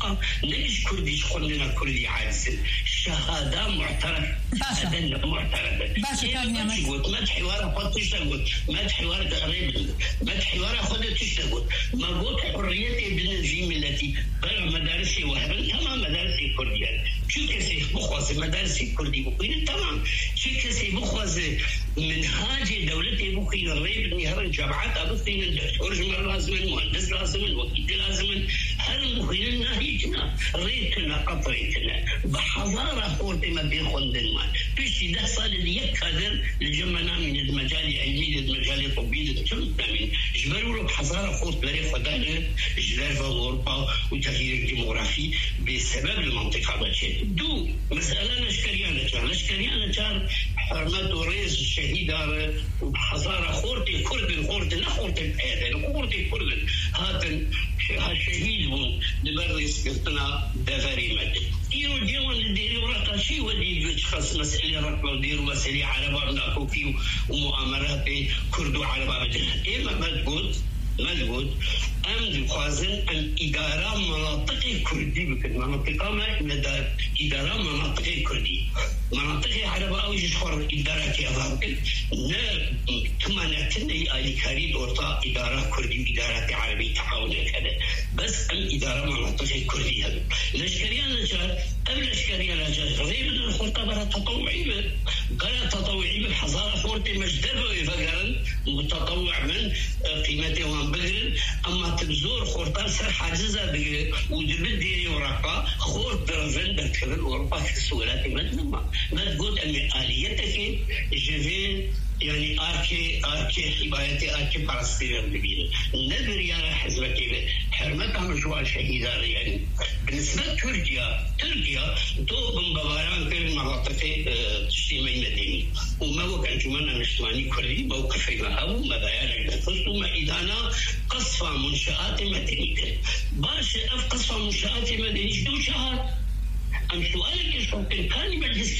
ليش كرديش خندنا كردي عاجز شهادة معترف هذا معترف باشا كان ما تحوار خد تشتغل ما تحوار قريب ما تحوار خد تشتغل ما قلت حريتي بنجي ملتي برا مدارسي وهرن تمام مدارسي كرديان شو كسي بخواز مدارسي كردي بقين تمام شو كسي بخواز منهاج دولتي بقين الريب نهر الجامعات أبقين الدكتور جمال لازم المهندس لازم الوكيل لازم هل مخيل ناهيتنا ريتنا قطريتنا بحضارة خورتي ما بيخون دنمان بيشتي ده صال اللي يكادر لجمعنا من المجال العلمي للمجال الطبي للجمعنا من جبروا له بحضارة خورت بري خدانة جلال في أوروبا وتغيير الديموغرافي بسبب المنطقة بشيء دو مسألة نشكريانا جار حرمات وريز الشهيدة وبحضارة خورتي كرد لا خورتي بأيضا خورتي كرد هاتن الشهيد لبرز قلتنا دفاري مدى يرو جوان لديري ورقا شي ودي بيتخص مسألة رقم ودير مسألة عربا ناكوكي ومؤامرات كردو عربا بدنا إيه ما تقول أم خوازن أم إدارة مناطق كردي بكن مناطق ما إدارة مناطق كردي مناطق عربا أو جشخور إدارة كيفا بكن لا تمانعتني آلي كاري دورتا إدارة كردي إدارة عربي تعاون كذا بس أم إدارة مناطق كردي هذا لشكريان نجار أم لشكريان نجار غير من الخلطة برا تطوعي قال تطوعي بالحضارة خورتي مجدبه وفقرا متطوع من قيمته وانبقرن أما تبزور خورتان سر حاجزة بقى ودبت ديري ورقا خور درفن بكبر ورقا في السؤالات ما تقول أمي آليتك جفين يعني آركي حبايتي آركي فلسطين ببين نذر يا حزبك حرمتها مشروع شهيدة يعني بالنسبة تركيا تو بمباران في المناطق تشتيمي مدني وما وكان جمعنا نشتواني كردي موقف مهابو مبايا لك وما إدانا قصف منشآت مدنية باش قصف منشآت مدنية دو شهر أم سؤالك شو كان مجلس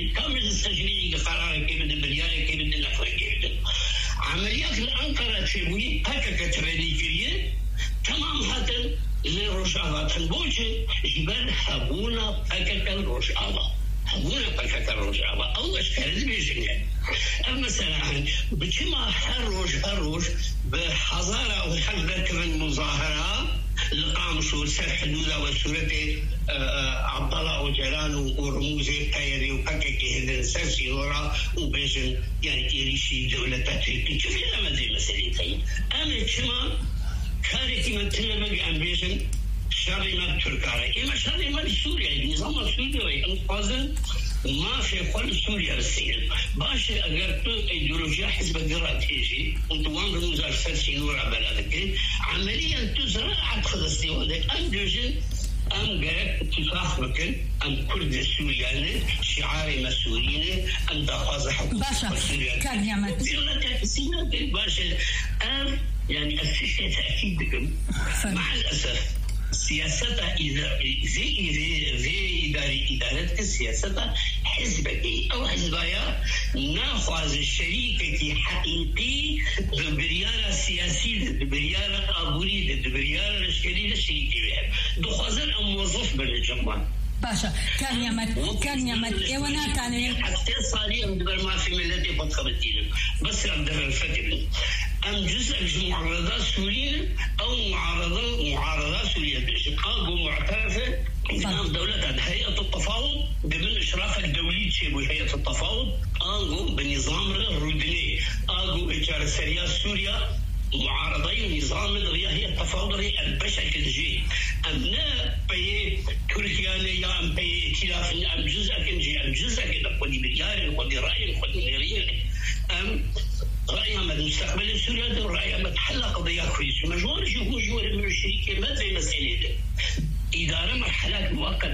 تشريعي قرار كيف البريالي كيف النفر كيف عمليات الأنقرة تشبوي هكا كتبانيكية تمام هذا للرجعة تنبوشي جبال هبونا هكا الرجعة أو أشكال بيجنيا أما مثلا بكما هروج بحضارة وحلبة كمان مظاهرة القامشور سر حدودة وسورة عبد الله وجلال ورموزي بتايري وكاكي هذا سرسي ورا وبيجن يعني يريشي دولة تاتريكي كيف لما زي مسألتين أما كما كاريكي من تنبق عن بيجن شاري ما تركاري إما شاري ما سوريا النظام السوري أنقاذن ما في كل سوريا السيد باش أجر تو إيديولوجيا حزب الدراسة تيجي وتوان بنوزار سرسي نورا بلادك عمليا تزرع فلسطين وذاك أندوجن أم جاء اتفاق مكان أم كرد سوريان شعار مسؤولين أم دقازة باشا كان يعمل باشا أم يعني الفكرة تأكيدكم مع الأسف سياستها زي إدارة السياسة حزبكي أو حزبايا ناخذ الشريكة حقيقي بالبريارة السياسية بالبريارة أبورية بالبريارة الأشكالية الشريكة بها دخوزن أو موظف بالجمع باشا كان يعمل إيوانا كان حتى صاري أمدبر ما في ملتي قد خبتين بس أمدبر الفكر أم جزء معارضات سورية أو معارضات سورية بشقاق معترفة بنظام دولة هيئة التفاوض ضمن إشراف الدولي شبه هيئة التفاوض أنقوم بنظام رودني أنقوم إجارة سرية سوريا معارضين نظام هي التفاوض بشكل جي أمنا بي تركيا يا أم بي ائتلاف أم جزء كنجي أم جزء كده قدي بديار قدي رأي قدي نيرين أم رأي ما المستقبل سوريا ده رأي ما تحل قضية كويس مجموعة جوار من الشركة ما زي مسألة ده إدارة مرحلات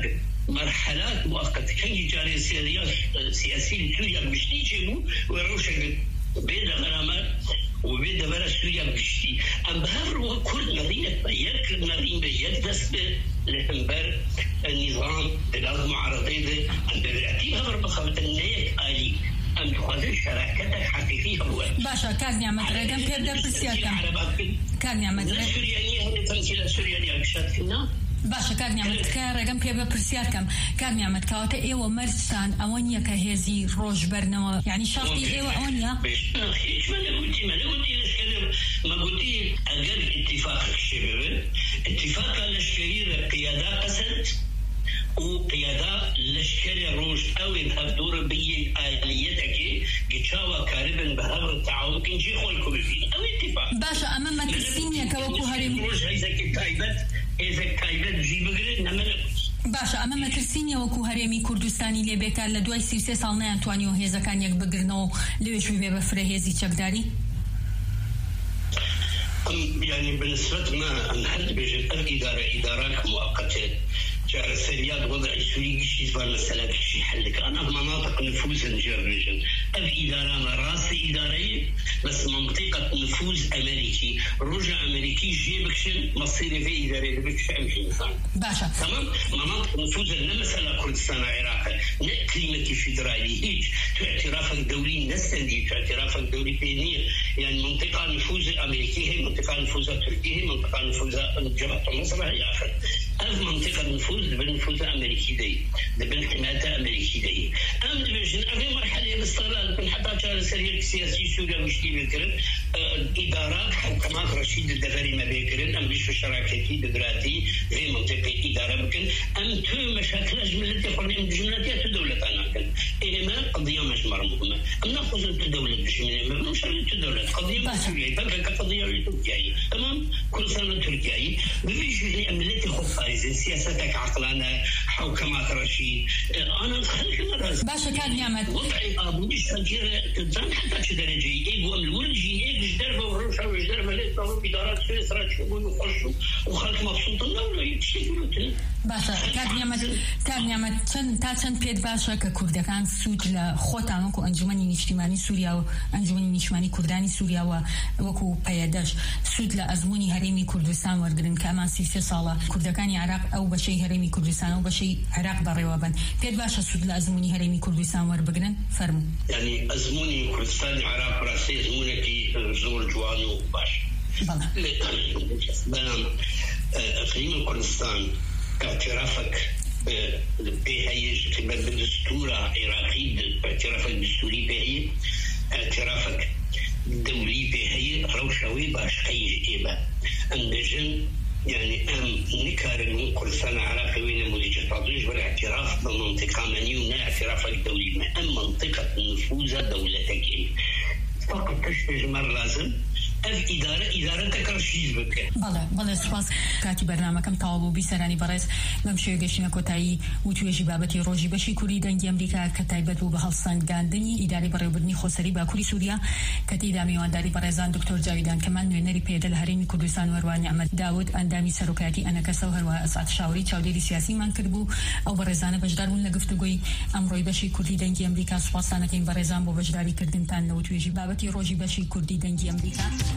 مؤقتة كان يجاري سياسية سوريا بشتي جيبو ويروشك بين غرامات وبين برا سوريا بشتي أم بهر وكل مدينة يركب مدينة بيد بس لحنبر النظام بلاد معارضين أم بيعطيها بربخة النيك آلي أم تخذ شراكتك حقيقية هو باشا كان يعمل رقم بيبدأ بالسياسة كان يعمل سوريانية هذه تمثيل سوريانية أكشات فينا باشا كان يعمل رقم بيبدأ بالسياسة كان يعمل كواتا إيوة مرسان أوانيا كهزي روج برنوا يعني شرطي إيوة أوانيا إيش ما قلتي ما قلتي أجر اتفاق الشباب اتفاق الشرير قيادة قسد وقيادة لشكري روج أو بهدور بي آليتك جتشاوى كاربن بهدور التعاون كنجي خلقوا بفين أو اتفاق باشا أمام ترسينيا كوكو هرم روج هايزا كتايبت جي بقرد نمنا باشا أمام ترسينيا وكو هرمي كردستاني لبيكا لدواي 33 سال نيانتوانيو هيزا كان يك بقرنو لويش بيبا بفره هيزي تشكداري يعني بالنسبة ما أنحد بيجب إدارات مؤقتة جار السريات وضع السوري شيء صار مسألة شيء حلك أنا بمناطق نفوذ الجيرنيشن إدارة راس إدارية بس منطقة نفوذ أمريكي رجع أمريكي جيبكشن مصيري في إدارة بكش أمشي باشا تمام مناطق نفوذ لا مسألة كردستان العراق كلمة فيدرالي هيك اعترافك دولي نستندي اعترافك دولي بينير يعني منطقة نفوذ أمريكي هي منطقة نفوذ تركي هي منطقة نفوذ جبهة النصر هي آخر أف منطقة نفوذ بالنفوذ أمريكي دي بالحماية أمريكي دي أم دبيجن أفي مرحلة باستغلال من حتى كان سرير سياسي سوريا مشتي بكرن إدارات حكومات رشيد الدفري ما بكرن أم بيش شراكتي دبراتي في منطقة إدارة بكن أم تو مشاكل أجملتي قرن أم جملتي تدولة أنا كن إلما قضية مش مرمومة أم نأخذ الدولة بشمل ما بنوش الدولة قضية سوريا بقى قضية تركيا تمام كل سنة تركيا بيش لي أملتي خطائز سياستك عقلانة حكومات رشيد أنا باشا كان يعمل وضعي أبوش فكير تنزل حتى شو درجة إيه وأم الورجي إيه إيش دربه وروشة وإيش دربه ليس طبعا إدارات سويسرا تشوفون وخشوا وخلق مبسوط الدولة يتشكلوا باشا كان يعمل تاچن بيد باشا ككرد كان سود لخوتان وكو أنجمني نجتماعي سوريا وأنجمني نجتماعي كرداني سوريا وكو بيادش سود لأزموني هرمي كردستان ورقرن كأمان 3 سالة كردكاني عراق أو بشي هرمي كردستان أو بشي عراق بريوابن بيد باشا سود لأزموني هرمي كردستان وربقرن فرمو يعني أزموني كردستان عراق براسي أزمونكي زور جوانو باش بلان إقليم كردستان اعترافك بهيج قبل بالدستور العراقي اعترافك الدستوري بهي اعترافك دولي بهي روشوي باش خيج إيبا أندجن يعني أم نكارن كردستان العراقي وين مديجة تعطيش بالاعتراف بالمنطقة منيونا اعترافك دولي ما أم منطقة نفوذ دولتك فقط تشتج مر لازم اداره تکرشیز بکه. بله سپاس کاتی برنامه‌کم تاوبوو بیسەرانی بەڕێز بەم شێوە گەشتنە کۆتایی و توێژی بابەتی ڕۆژی بەشی کوردی دەنگی ئەمریکا کە تایبەت بوو بە هەڵسەنگاندنی ئیدارەی بەڕێوەبردننی خۆسەری باکووری سووریا کە تێیدا میوانداری بەڕێزان دکتۆر جاویدان کەمال نوێنەری پێدە لە هەرێمی کوردستان وەروە نیعمەت داود ئەندامی سەرۆکایەتی ئەنەکەسە و هەروە ئەسعەد شاوری چاودێری سیاسیمان کردبوو ئەو بەڕێزانە بەشدار بوون لە گفتوگۆی ئەمڕۆی بەشی کوردی دەنگی ئەمریکا. سوپاسانەکەین بەڕێزان بۆ بەشداریکردنتان لەو توێژی بابەتی ڕۆژی بەشی کوردی دەنگی ئەمریکا.